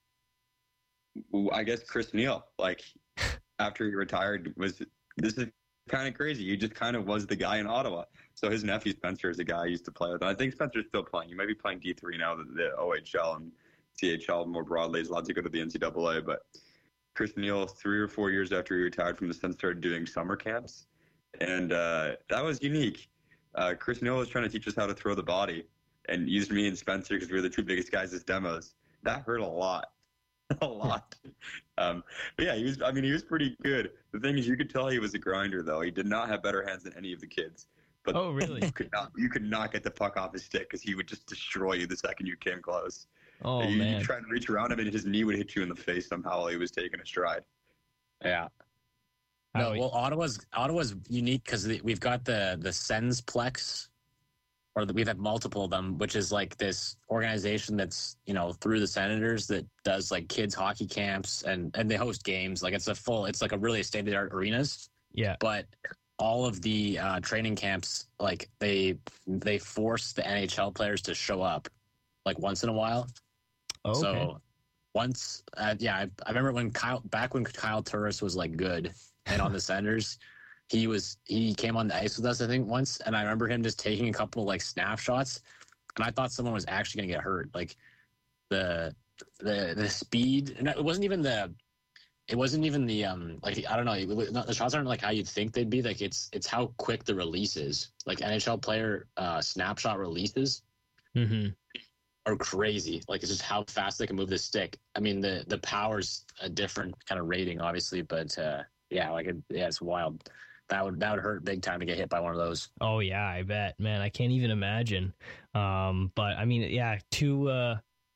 I guess Chris Neal, like after he retired, was this is kind of crazy. He just kind of was the guy in Ottawa. So his nephew Spencer is a guy I used to play with. And I think Spencer's still playing. He might be playing D three now. The, the O H L and C H L more broadly is allowed to go to the N C double A. But Chris Neal, three or four years after he retired from the Sens, started doing summer camps, and uh, that was unique. Uh, Chris Neal was trying to teach us how to throw the body, and used me and Spencer because we were the two biggest guys as demos. That hurt a lot. a lot. Um, but yeah, he was, I mean, he was pretty good. The thing is, you could tell he was a grinder, though. He did not have better hands than any of the kids. But oh, really? You could not, you could not get the puck off his stick because he would just destroy you the second you came close. Oh, you, man. You tried to reach around him, and his knee would hit you in the face somehow while he was taking a stride. Yeah. No, well, Ottawa's Ottawa's unique because we've got the the Sens Plex, or the, we've had multiple of them, which is like this organization that's, you know, through the Senators that does like kids hockey camps and and they host games. Like it's a full, it's like a really state of the art arenas. Yeah. But all of the uh, training camps, like they they force the N H L players to show up, like once in a while. Oh, okay. So once, uh, yeah, I, I remember when Kyle back when Kyle Turris was like good and on the Senators. He was he came on the ice with us, I think, once, and I remember him just taking a couple like snapshots, and I thought someone was actually gonna get hurt. Like the the the speed, and it wasn't even the it wasn't even the um like I don't know, it, the shots aren't like how you'd think they'd be. Like it's it's how quick the release is. Like N H L player uh, snapshot releases mm-hmm. are crazy. Like it's just how fast they can move the stick. I mean the the power's a different kind of rating, obviously, but uh, yeah, like it, yeah, it's wild. That would that would hurt big time to get hit by one of those. Oh yeah, I bet, man. I can't even imagine. Um, but I mean, yeah, two uh,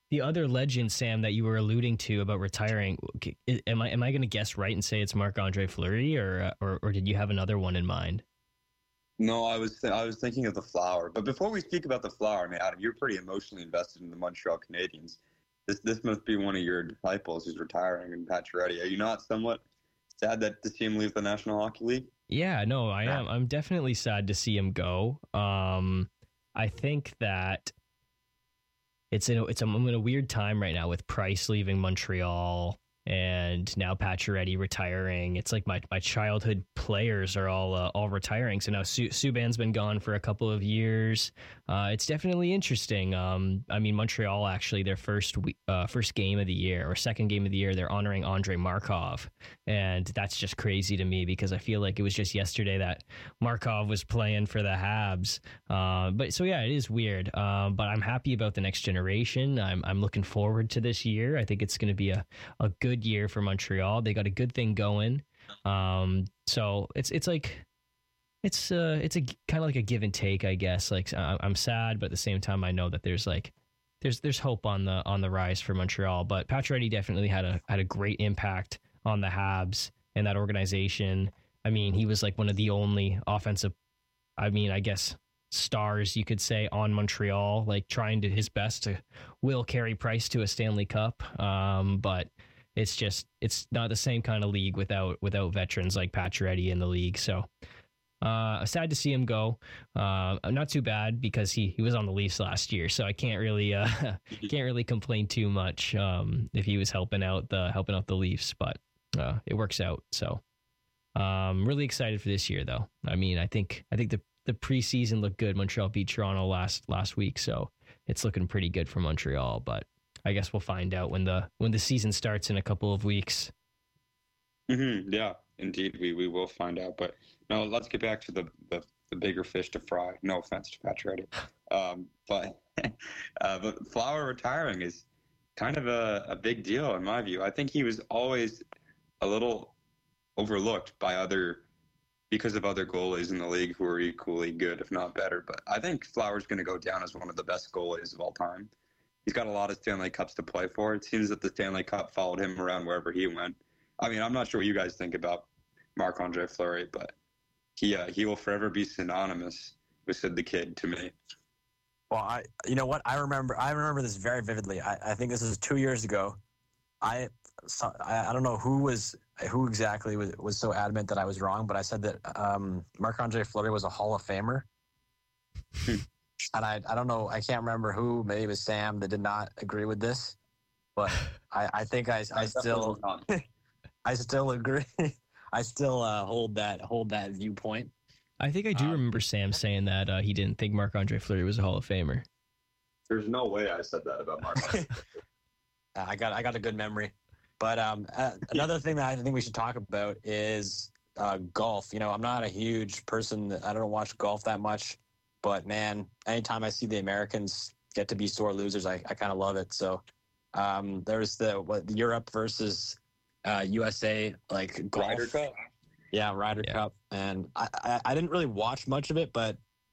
the other legend, Sam, that you were alluding to about retiring, am I am I going to guess right and say it's Marc-Andre Fleury, or, or or did you have another one in mind? No, I was th- I was thinking of the Flower. But before we speak about the Flower, I mean, Adam, you're pretty emotionally invested in the Montreal Canadiens. This this must be one of your disciples who's retiring, and Pacioretty. Are you not somewhat sad that to see him leave the National Hockey League? Yeah, no, I am. I'm definitely sad to see him go. Um, I think that it's in a, it's a, I'm in a weird time right now with Price leaving Montreal and now Pacioretty retiring. It's like my, my childhood players are all uh, all retiring. So now Su- Subban's been gone for a couple of years. Uh, it's definitely interesting. Um, I mean, Montreal actually their first we- uh, first game of the year or second game of the year, they're honoring Andrei Markov, and that's just crazy to me because I feel like it was just yesterday that Markov was playing for the Habs. Uh, but so yeah, it is weird. Um, but I'm happy about the next generation. I'm I'm looking forward to this year. I think it's going to be a a good year for Montreal. They got a good thing going. Um, so it's it's like it's uh it's a kind of like a give and take, I guess. Like I'm sad, but at the same time, I know that there's like there's there's hope on the on the rise for Montreal. But Pacioretty definitely had a had a great impact on the Habs and that organization. I mean, he was like one of the only offensive, I mean, I guess stars you could say on Montreal, like trying to his best to will Carey Price to a Stanley Cup. Um, but it's just it's not the same kind of league without without veterans like Pacioretty in the league. So uh, sad to see him go. Uh, not too bad because he, he was on the Leafs last year, so I can't really uh, can't really complain too much um, if he was helping out the helping out the Leafs. But uh, it works out. So um, really excited for this year, though. I mean, I think I think the the preseason looked good. Montreal beat Toronto last last week, so it's looking pretty good for Montreal. But I guess we'll find out when the when the season starts in a couple of weeks. Mm-hmm. Yeah, indeed, we, we will find out. But no, let's get back to the, the, the bigger fish to fry. No offense to Pacioretty, um, but uh, but Flower retiring is kind of a, a big deal in my view. I think he was always a little overlooked by other because of other goalies in the league who are equally good, if not better. But I think Flower's going to go down as one of the best goalies of all time. He's got a lot of Stanley Cups to play for. It seems that the Stanley Cup followed him around wherever he went. I mean, I'm not sure what you guys think about Marc-Andre Fleury, but he uh, he will forever be synonymous with Sid the Kid to me. Well, I you know what I remember I remember this very vividly. I, I think this was two years ago. I I don't know who was who exactly was, was so adamant that I was wrong, but I said that um, Marc-Andre Fleury was a Hall of Famer. And I, I don't know, I can't remember who, maybe it was Sam that did not agree with this, but I, I think I, I still, I still agree. I still uh, hold that, hold that viewpoint. I think I do um, remember Sam saying that uh, he didn't think Marc-Andre Fleury was a Hall of Famer. There's no way I said that about Marc. I got, I got a good memory, but um, uh, another thing that I think we should talk about is uh, golf. You know, I'm not a huge person. I don't watch golf that much. But, man, anytime I see the Americans get to be sore losers, I, I kind of love it. So um, there's the what, Europe versus uh, U S A, like golf. Ryder Cup. Yeah, Ryder yeah. Cup. And I, I, I didn't really watch much of it, but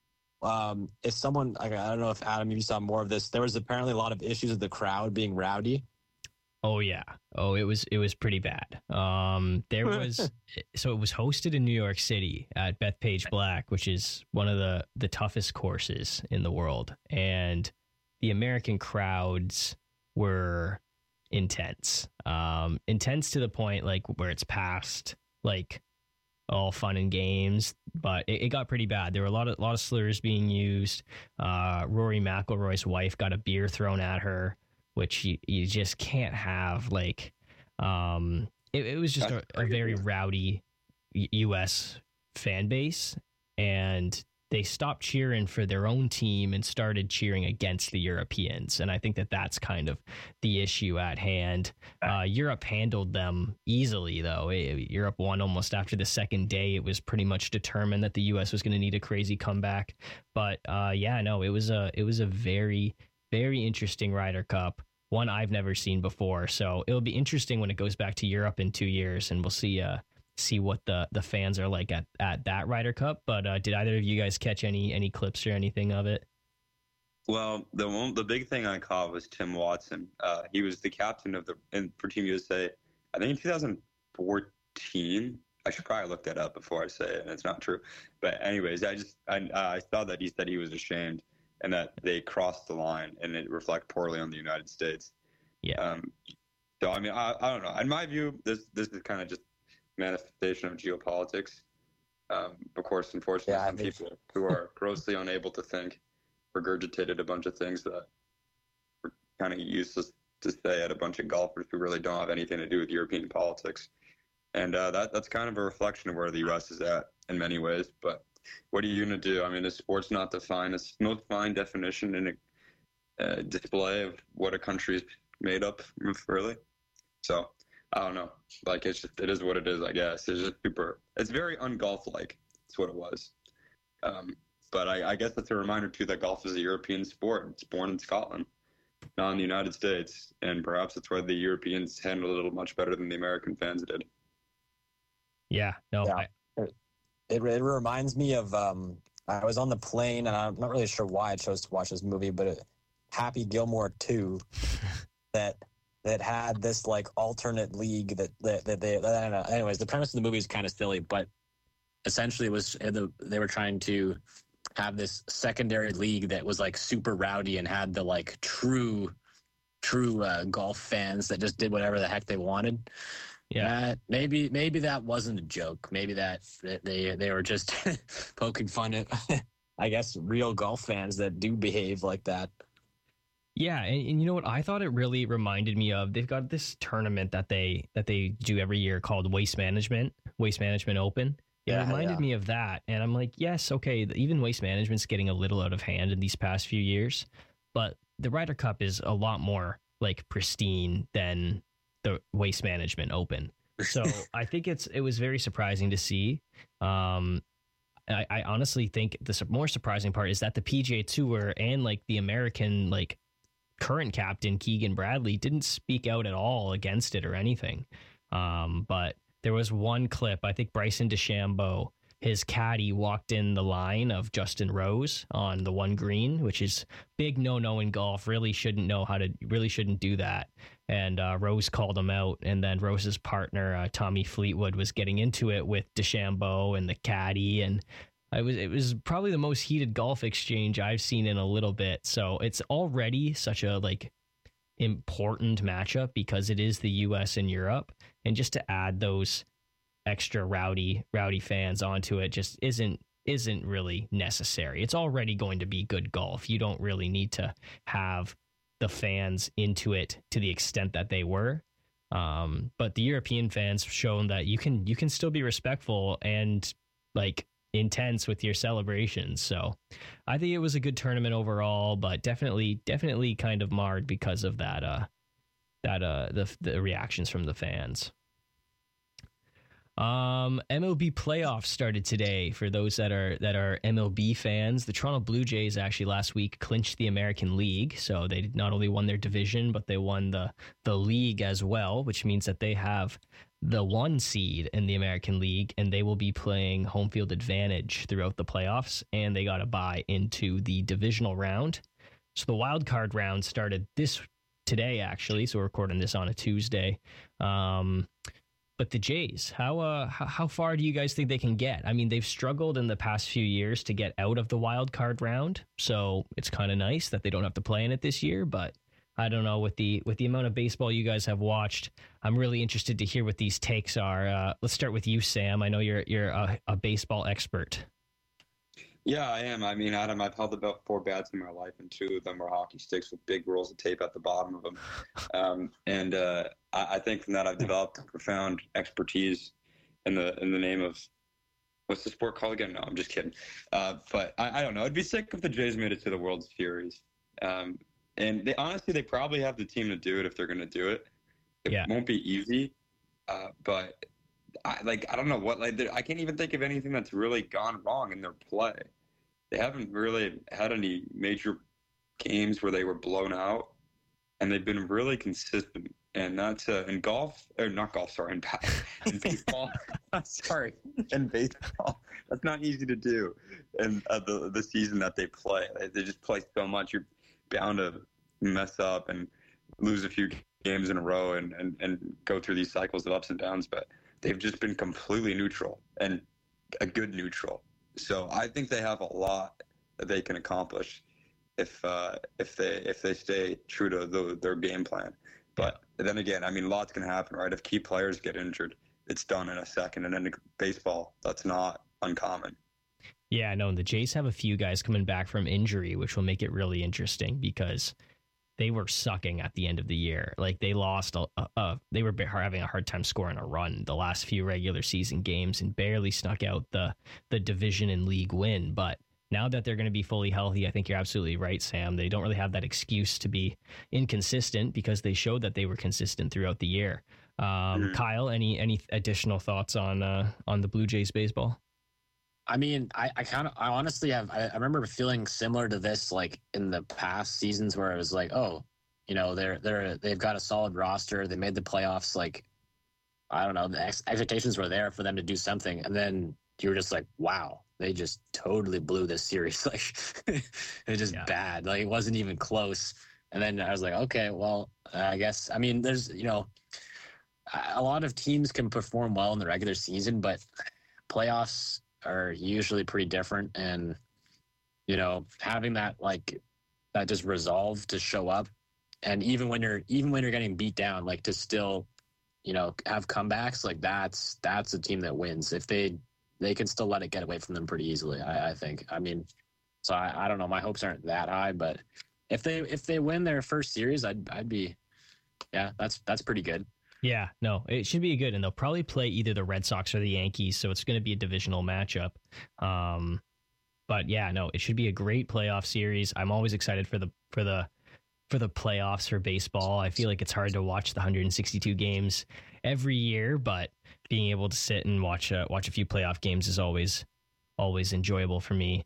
um, if someone, like, I don't know if, Adam, you saw more of this, there was apparently a lot of issues with the crowd being rowdy. Oh, yeah. Oh, it was it was pretty bad. Um, there was so it was hosted in New York City at Bethpage Black, which is one of the, the toughest courses in the world. And the American crowds were intense. Um, intense to the point like where it's past like all fun and games, but it, it got pretty bad. There were a lot of a lot of slurs being used. Uh, Rory McIlroy's wife got a beer thrown at her, which you, you just can't have. Like, um, it, it was just a, a very rowdy U S fan base, and they stopped cheering for their own team and started cheering against the Europeans. And I think that that's kind of the issue at hand. Uh, Europe handled them easily, though. It, Europe won almost after the second day. It was pretty much determined that the U S was going to need a crazy comeback. But uh, yeah, no, it was a it was a very very interesting Ryder Cup, one I've never seen before. So it'll be interesting when it goes back to Europe in two years, and we'll see uh, see what the, the fans are like at, at that Ryder Cup. But uh, did either of you guys catch any any clips or anything of it? Well, the one, the big thing I caught was Tim Watson. Uh, he was the captain of the in, for Team U S A, I think in two thousand fourteen. I should probably look that up before I say it, and it's not true. But anyways, I just I, I saw that he said he was ashamed and that they crossed the line, and it reflected poorly on the United States. Yeah. Um, so I mean, I, I don't know. In my view, this this is kind of just manifestation of geopolitics. Um, of course, unfortunately, yeah, some people who are grossly unable to think regurgitated a bunch of things that were kind of useless to say at a bunch of golfers who really don't have anything to do with European politics. And uh, that that's kind of a reflection of where the U S is at in many ways. But what are you going to do? I mean, is sports not the finest, most fine definition and a uh, display of what a country is made up of, really? So I don't know. Like, it's just, it is what it is, I guess. It's just super, it's very un-golf-like. That's what it was. Um, but I, I guess that's a reminder, too, that golf is a European sport. It's born in Scotland, not in the United States. And perhaps that's why the Europeans handled it much better than the American fans did. Yeah, no. Yeah. I, it, it it reminds me of um, I was on the plane, and I'm not really sure why I chose to watch this movie, but it, Happy Gilmore two, that that had this like alternate league that that, that they. I don't know. Anyways, the premise of the movie is kind of silly, but essentially it was they were trying to have this secondary league that was like super rowdy and had the like true true uh, golf fans that just did whatever the heck they wanted. Yeah, uh, maybe maybe that wasn't a joke. Maybe that, that they they were just poking fun at, I guess, real golf fans that do behave like that. Yeah, and, and you know what? I thought it really reminded me of. They've got this tournament that they that they do every year called Waste Management, Waste Management Open. It yeah, reminded yeah. me of that, and I'm like, yes, okay. Even Waste Management's getting a little out of hand in these past few years, but the Ryder Cup is a lot more like pristine than the Waste Management Open. So I think it's it was very surprising to see. Um, I, I honestly think the more surprising part is that the P G A Tour and like the American like current captain Keegan Bradley didn't speak out at all against it or anything. Um, but there was one clip. I think Bryson DeChambeau, his caddy, walked in the line of Justin Rose on the one green, which is big no-no in golf. Really shouldn't know how to, really shouldn't do that. And uh, Rose called him out. And then Rose's partner, uh, Tommy Fleetwood, was getting into it with DeChambeau and the caddy. And I was, it was probably the most heated golf exchange I've seen in a little bit. So it's already such a like important matchup because it is the U S and Europe. And just to add those extra rowdy rowdy fans onto it just isn't isn't really necessary. It's already going to be good golf. You don't really need to have the fans into it to the extent that they were. Um, but the European fans have shown that you can you can still be respectful and like intense with your celebrations. So I think it was a good tournament overall, but definitely definitely kind of marred because of that uh that uh the the reactions from the fans. Um, M L B playoffs started today for those that are that are M L B fans. The Toronto Blue Jays actually last week clinched the American League, so they not only won their division, but they won the the league as well, which means that they have the one seed in the American League, and they will be playing home field advantage throughout the playoffs, and they got a bye into the divisional round. So the wild card round started this today, actually, so we're recording this on a Tuesday. Um... But the Jays, how uh how, how far do you guys think they can get? I mean, they've struggled in the past few years to get out of the wild card round, so it's kind of nice that they don't have to play in it this year. But I don't know, with the with the amount of baseball you guys have watched, I'm really interested to hear what these takes are. Uh, let's start with you, Sam. I know you're you're a, a baseball expert. Yeah, I am. I mean, Adam, I've held about four bats in my life, and two of them were hockey sticks with big rolls of tape at the bottom of them. Um, and uh, I, I think from that I've developed a profound expertise in the in the name of, what's the sport called again? No, I'm just kidding. Uh, but I, I don't know. I'd be sick if the Jays made it to the World Series. Um, and they honestly, they probably have the team to do it if they're going to do it. It yeah. won't be easy, uh, but I, like I don't know what. Like I can't even think of anything that's really gone wrong in their play. They haven't really had any major games where they were blown out, and they've been really consistent. And that's uh, in golf, or not golf, sorry, in, in baseball. sorry, in baseball, that's not easy to do. And uh, the the season that they play, they, they just play so much. You're bound to mess up and lose a few games in a row and, and, and go through these cycles of ups and downs, but they've just been completely neutral and a good neutral. So I think they have a lot that they can accomplish if uh, if they if they stay true to the, their game plan. But then again, I mean, lots can happen, right? If key players get injured, it's done in a second. And in baseball, that's not uncommon. Yeah, no, and the Jays have a few guys coming back from injury, which will make it really interesting because they were sucking at the end of the year. Like they lost, a, a, a, they were having a hard time scoring a run the last few regular season games and barely snuck out the the division and league win. But now that they're going to be fully healthy, I think you're absolutely right, Sam. They don't really have that excuse to be inconsistent because they showed that they were consistent throughout the year. Um, mm-hmm. Kyle, any any additional thoughts on uh, on the Blue Jays baseball? I mean, I, I kind of, I honestly have, I, I remember feeling similar to this, like in the past seasons where it was like, oh, you know, they're, they're, they've got a solid roster. They made the playoffs. Like, I don't know, the ex- expectations were there for them to do something. And then you were just like, wow, they just totally blew this series. Like it was just yeah. bad. Like it wasn't even close. And then I was like, okay, well, I guess, I mean, there's, you know, a lot of teams can perform well in the regular season, but playoffs are usually pretty different. And, you know, having that, like that just resolve to show up. And even when you're, even when you're getting beat down, like to still, you know, have comebacks, like that's, that's a team that wins. If they, they can still let it get away from them pretty easily. I, I think, I mean, so I, I don't know. My hopes aren't that high, but if they, if they win their first series, I'd, I'd be, yeah, that's, that's pretty good. Yeah, no, it should be good, and they'll probably play either the Red Sox or the Yankees, so it's going to be a divisional matchup. Um, but yeah, no, it should be a great playoff series. I'm always excited for the for the for the playoffs for baseball. I feel like it's hard to watch the one hundred sixty-two games every year, but being able to sit and watch uh, watch a few playoff games is always always enjoyable for me.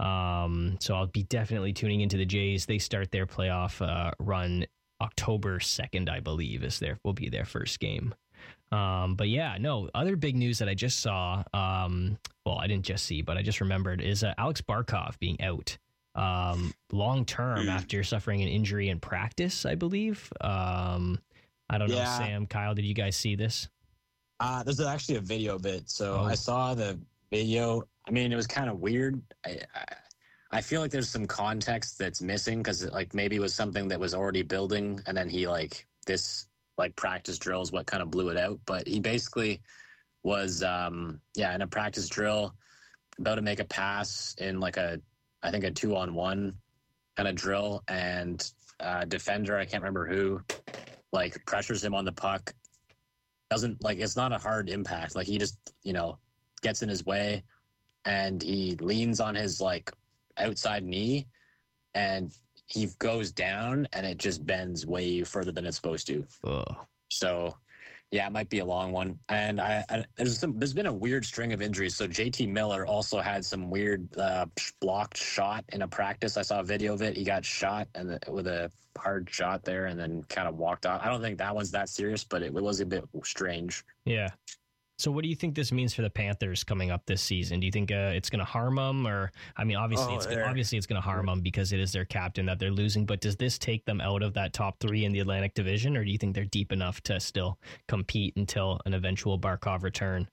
Um, so I'll be definitely tuning into the Jays. They start their playoff uh, run October second, I believe, is their will be their first game. Um, but yeah, no, other big news that I just saw, um, well, I didn't just see, but I just remembered, is uh, Alex Barkov being out um, long term after suffering an injury in practice, I believe. Um, I don't know, yeah. Sam, Kyle, did you guys see this? Uh, there's actually a video of it. So Oh. I saw the video. I mean, it was kind of weird. I, I I feel like there's some context that's missing because like maybe it was something that was already building and then he like this like practice drill is what kind of blew it out. But he basically was, um, yeah, in a practice drill about to make a pass in like a, I think a two on one kind of drill, and uh, defender, I can't remember who, like pressures him on the puck. Doesn't like, it's not a hard impact. Like he just, you know, gets in his way and he leans on his like outside knee and he goes down and it just bends way further than it's supposed to. Ugh. So yeah, it might be a long one. And I, I there's some there's been a weird string of injuries. So J T Miller also had some weird uh, blocked shot in a practice. I saw a video of it. He got shot and the, with a hard shot there and then kind of walked off. I don't think that one's that serious, but it, it was a bit strange. Yeah. So what do you think this means for the Panthers coming up this season? Do you think uh, it's going to harm them, or I mean, obviously, Oh, it's gonna, they're- obviously it's going to harm them because it is their captain that they're losing. But does this take them out of that top three in the Atlantic Division, or do you think they're deep enough to still compete until an eventual Barkov return?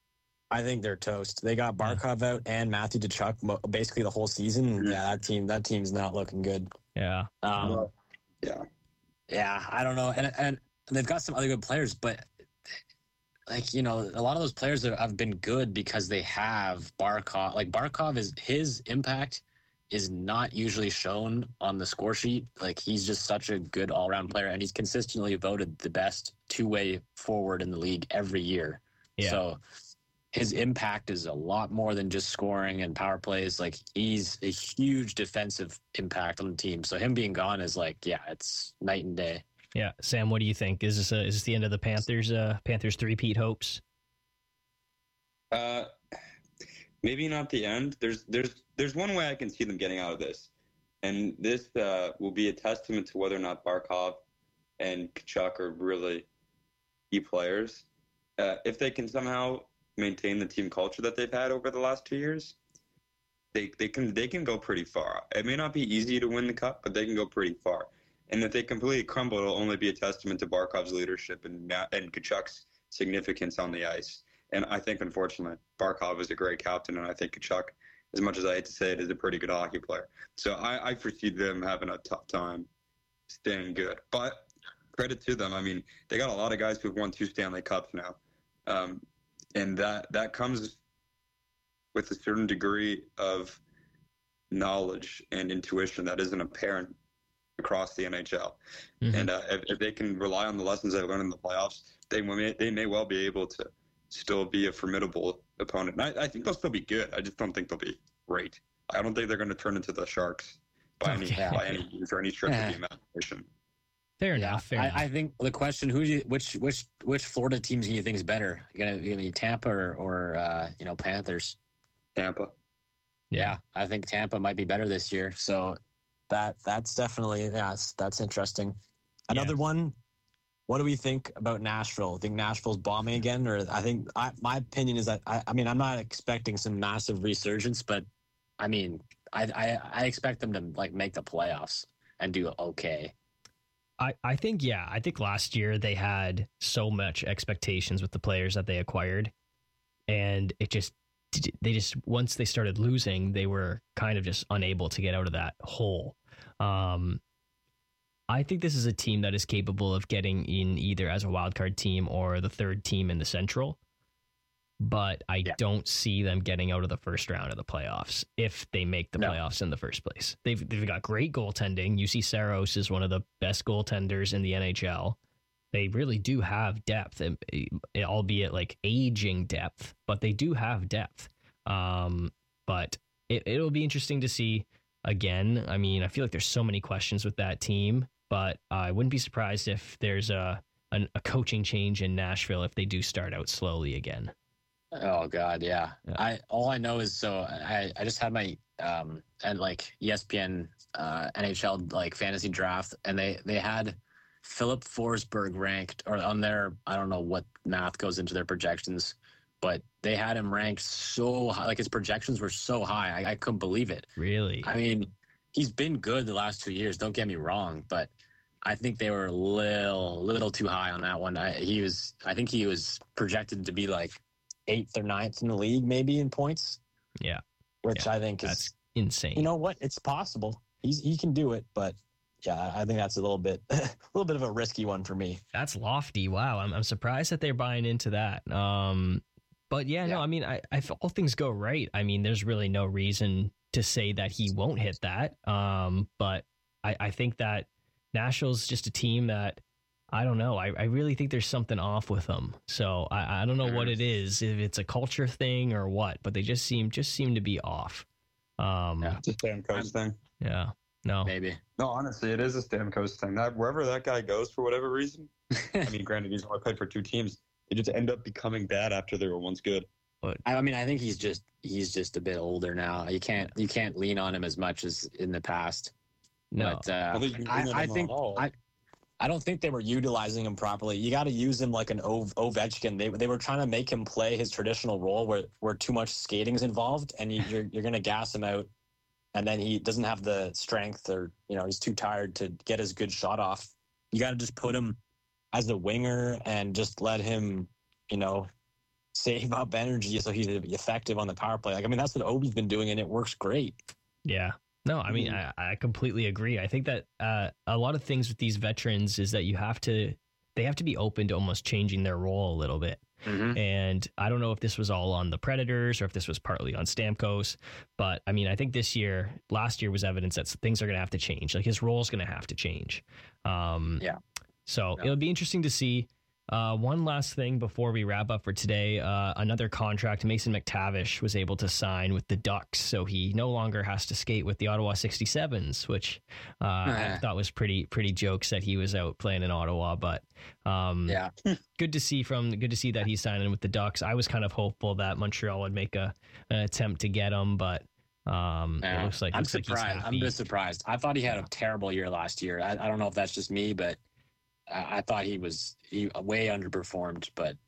I think they're toast. They got Barkov out and Matthew Tkachuk mo- basically the whole season. Yeah, that team that team's not looking good. Yeah. Um, yeah. Yeah, I don't know. And and they've got some other good players, but like, you know, a lot of those players have, have been good because they have Barkov. Like Barkov is his impact is not usually shown on the score sheet. Like he's just such a good all-around player, and he's consistently voted the best two-way forward in the league every year. Yeah. So his impact is a lot more than just scoring and power plays. Like he's a huge defensive impact on the team. So him being gone is like, yeah, it's night and day. Yeah, Sam, what do you think? Is this a, is this the end of the Panthers? Uh, Panthers three-peat hopes? Uh, maybe not the end. There's there's there's one way I can see them getting out of this, and this uh, will be a testament to whether or not Barkov and Tkachuk are really key players. Uh, if they can somehow maintain the team culture that they've had over the last two years, they they can they can go pretty far. It may not be easy to win the cup, but they can go pretty far. And if they completely crumble, it'll only be a testament to Barkov's leadership and and Tkachuk's significance on the ice. And I think, unfortunately, Barkov is a great captain, and I think Tkachuk, as much as I hate to say it, is a pretty good hockey player. So I, I foresee them having a tough time staying good. But credit to them. I mean, they got a lot of guys who've won two Stanley Cups now. Um, and that that comes with a certain degree of knowledge and intuition that isn't apparent across the N H L. Mm-hmm. And uh, if, if they can rely on the lessons they learned in the playoffs, they may, they may well be able to still be a formidable opponent. And I, I think they'll still be good. I just don't think they'll be great. I don't think they're going to turn into the Sharks by any Okay. by any means or any stretch of the imagination. Fair enough. Fair I, enough. I think the question: Who do you, which which which Florida teams do you think is better? You gonna, you gonna be Tampa or, or uh, you know Panthers? Tampa. Yeah, I think Tampa might be better this year. So that that's definitely yeah, that's, that's interesting. Another one. What do we think about Nashville? Think Nashville's bombing again, or I think I, my opinion is that I, I mean I'm not expecting some massive resurgence, but I mean I, I I expect them to like make the playoffs and do okay. I, I think, yeah, I think last year they had so much expectations with the players that they acquired. And it just, they just, once they started losing, they were kind of just unable to get out of that hole. Um, I think this is a team that is capable of getting in either as a wildcard team or the third team in the Central. But I yeah. don't see them getting out of the first round of the playoffs if they make the no. playoffs in the first place. They've they've got great goaltending. U C Saros is one of the best goaltenders in the N H L. They really do have depth, albeit like aging depth, but they do have depth. Um, but it, it'll be interesting to see again. I mean, I feel like there's so many questions with that team, but I wouldn't be surprised if there's a, a, a coaching change in Nashville if they do start out slowly again. Oh God, yeah. yeah. I all I know is so I, I just had my um and like E S P N uh, N H L like fantasy draft, and they they had Philip Forsberg ranked or on their I don't know what math goes into their projections, but they had him ranked so high, like his projections were so high. I, I couldn't believe it. Really? I mean, he's been good the last two years. Don't get me wrong, but I think they were a little little too high on that one. I, he was I think he was projected to be like eighth or ninth in the league, maybe in points. Yeah, which yeah, I think that's is insane. You know what? It's possible. He's he can do it, but yeah, I think that's a little bit a little bit of a risky one for me. That's lofty. Wow, I'm I'm surprised that they're buying into that. Um, but yeah, yeah. no, I mean, I, if all things go right, I mean, there's really no reason to say that he won't hit that. Um, but I, I think that Nashville's just a team that. I don't know. I, I really think there's something off with them. So I, I don't know what it is, if it's a culture thing or what, but they just seem just seem to be off. Um, yeah, it's a Stamkos thing. Yeah. No. Maybe. No, honestly, it is a Stamkos thing. That wherever that guy goes for whatever reason, I mean, granted, he's only played for two teams. They just end up becoming bad after they were once good. But I mean, I think he's just he's just a bit older now. You can't you can't lean on him as much as in the past. No. But uh, I, I think I. I don't think they were utilizing him properly. You got to use him like an Ov- Ovechkin. They they were trying to make him play his traditional role where, where too much skating is involved, and you, you're you're going to gas him out, and then he doesn't have the strength, or you know he's too tired to get his good shot off. You got to just put him as a winger and just let him, you know, save up energy so he's effective on the power play. Like I mean, that's what Ovi's been doing, and it works great. Yeah. No, I mean, I, I completely agree. I think that uh, a lot of things with these veterans is that you have to, they have to be open to almost changing their role a little bit. Mm-hmm. And I don't know if this was all on the Predators or if this was partly on Stamkos, but I mean, I think this year, last year was evidence that things are going to have to change. Like his role is going to have to change. Um, yeah. So no. It'll be interesting to see. Uh, one last thing before we wrap up for today. Uh, another contract, Mason McTavish was able to sign with the Ducks, so he no longer has to skate with the Ottawa sixty-sevens, which uh, I thought was pretty pretty jokes that he was out playing in Ottawa. But um, yeah, good to see from good to see that he's signing with the Ducks. I was kind of hopeful that Montreal would make a an attempt to get him, but um, yeah. it looks like I'm looks surprised. Like he's I'm just surprised. I thought he had a terrible year last year. I, I don't know if that's just me, but. I thought he was he way underperformed, but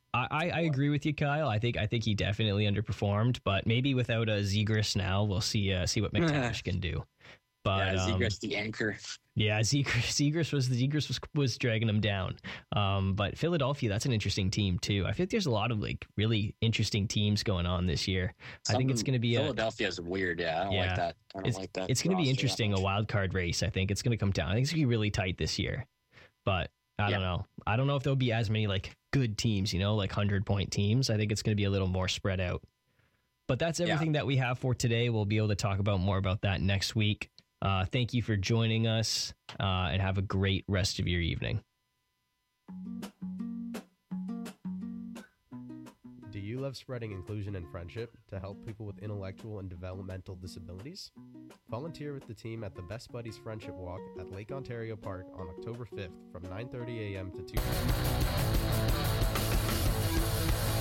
I, I agree with you, Kyle. I think I think he definitely underperformed, but maybe without a Zegras now, we'll see uh, see what McTavish can do. But yeah, Zegras um, the anchor. Yeah, Zegras, Zegras was the Zegras was was dragging him down. Um, but Philadelphia, that's an interesting team too. I think there's a lot of like really interesting teams going on this year. Some, I think it's going to be Philadelphia is weird. Yeah, I don't yeah, like that. I don't it's, like that. It's going to be interesting. A wild card race. I think it's going to come down. I think it's going to be really tight this year. But I don't yeah. know. I don't know if there'll be as many like good teams, you know, like hundred point teams. I think it's going to be a little more spread out. But that's everything yeah. that we have for today. We'll be able to talk about more about that next week. Uh, thank you for joining us, uh, and have a great rest of your evening. Do you love spreading inclusion and friendship to help people with intellectual and developmental disabilities? Volunteer with the team at the Best Buddies Friendship Walk at Lake Ontario Park on October fifth from nine thirty a.m. to two p.m.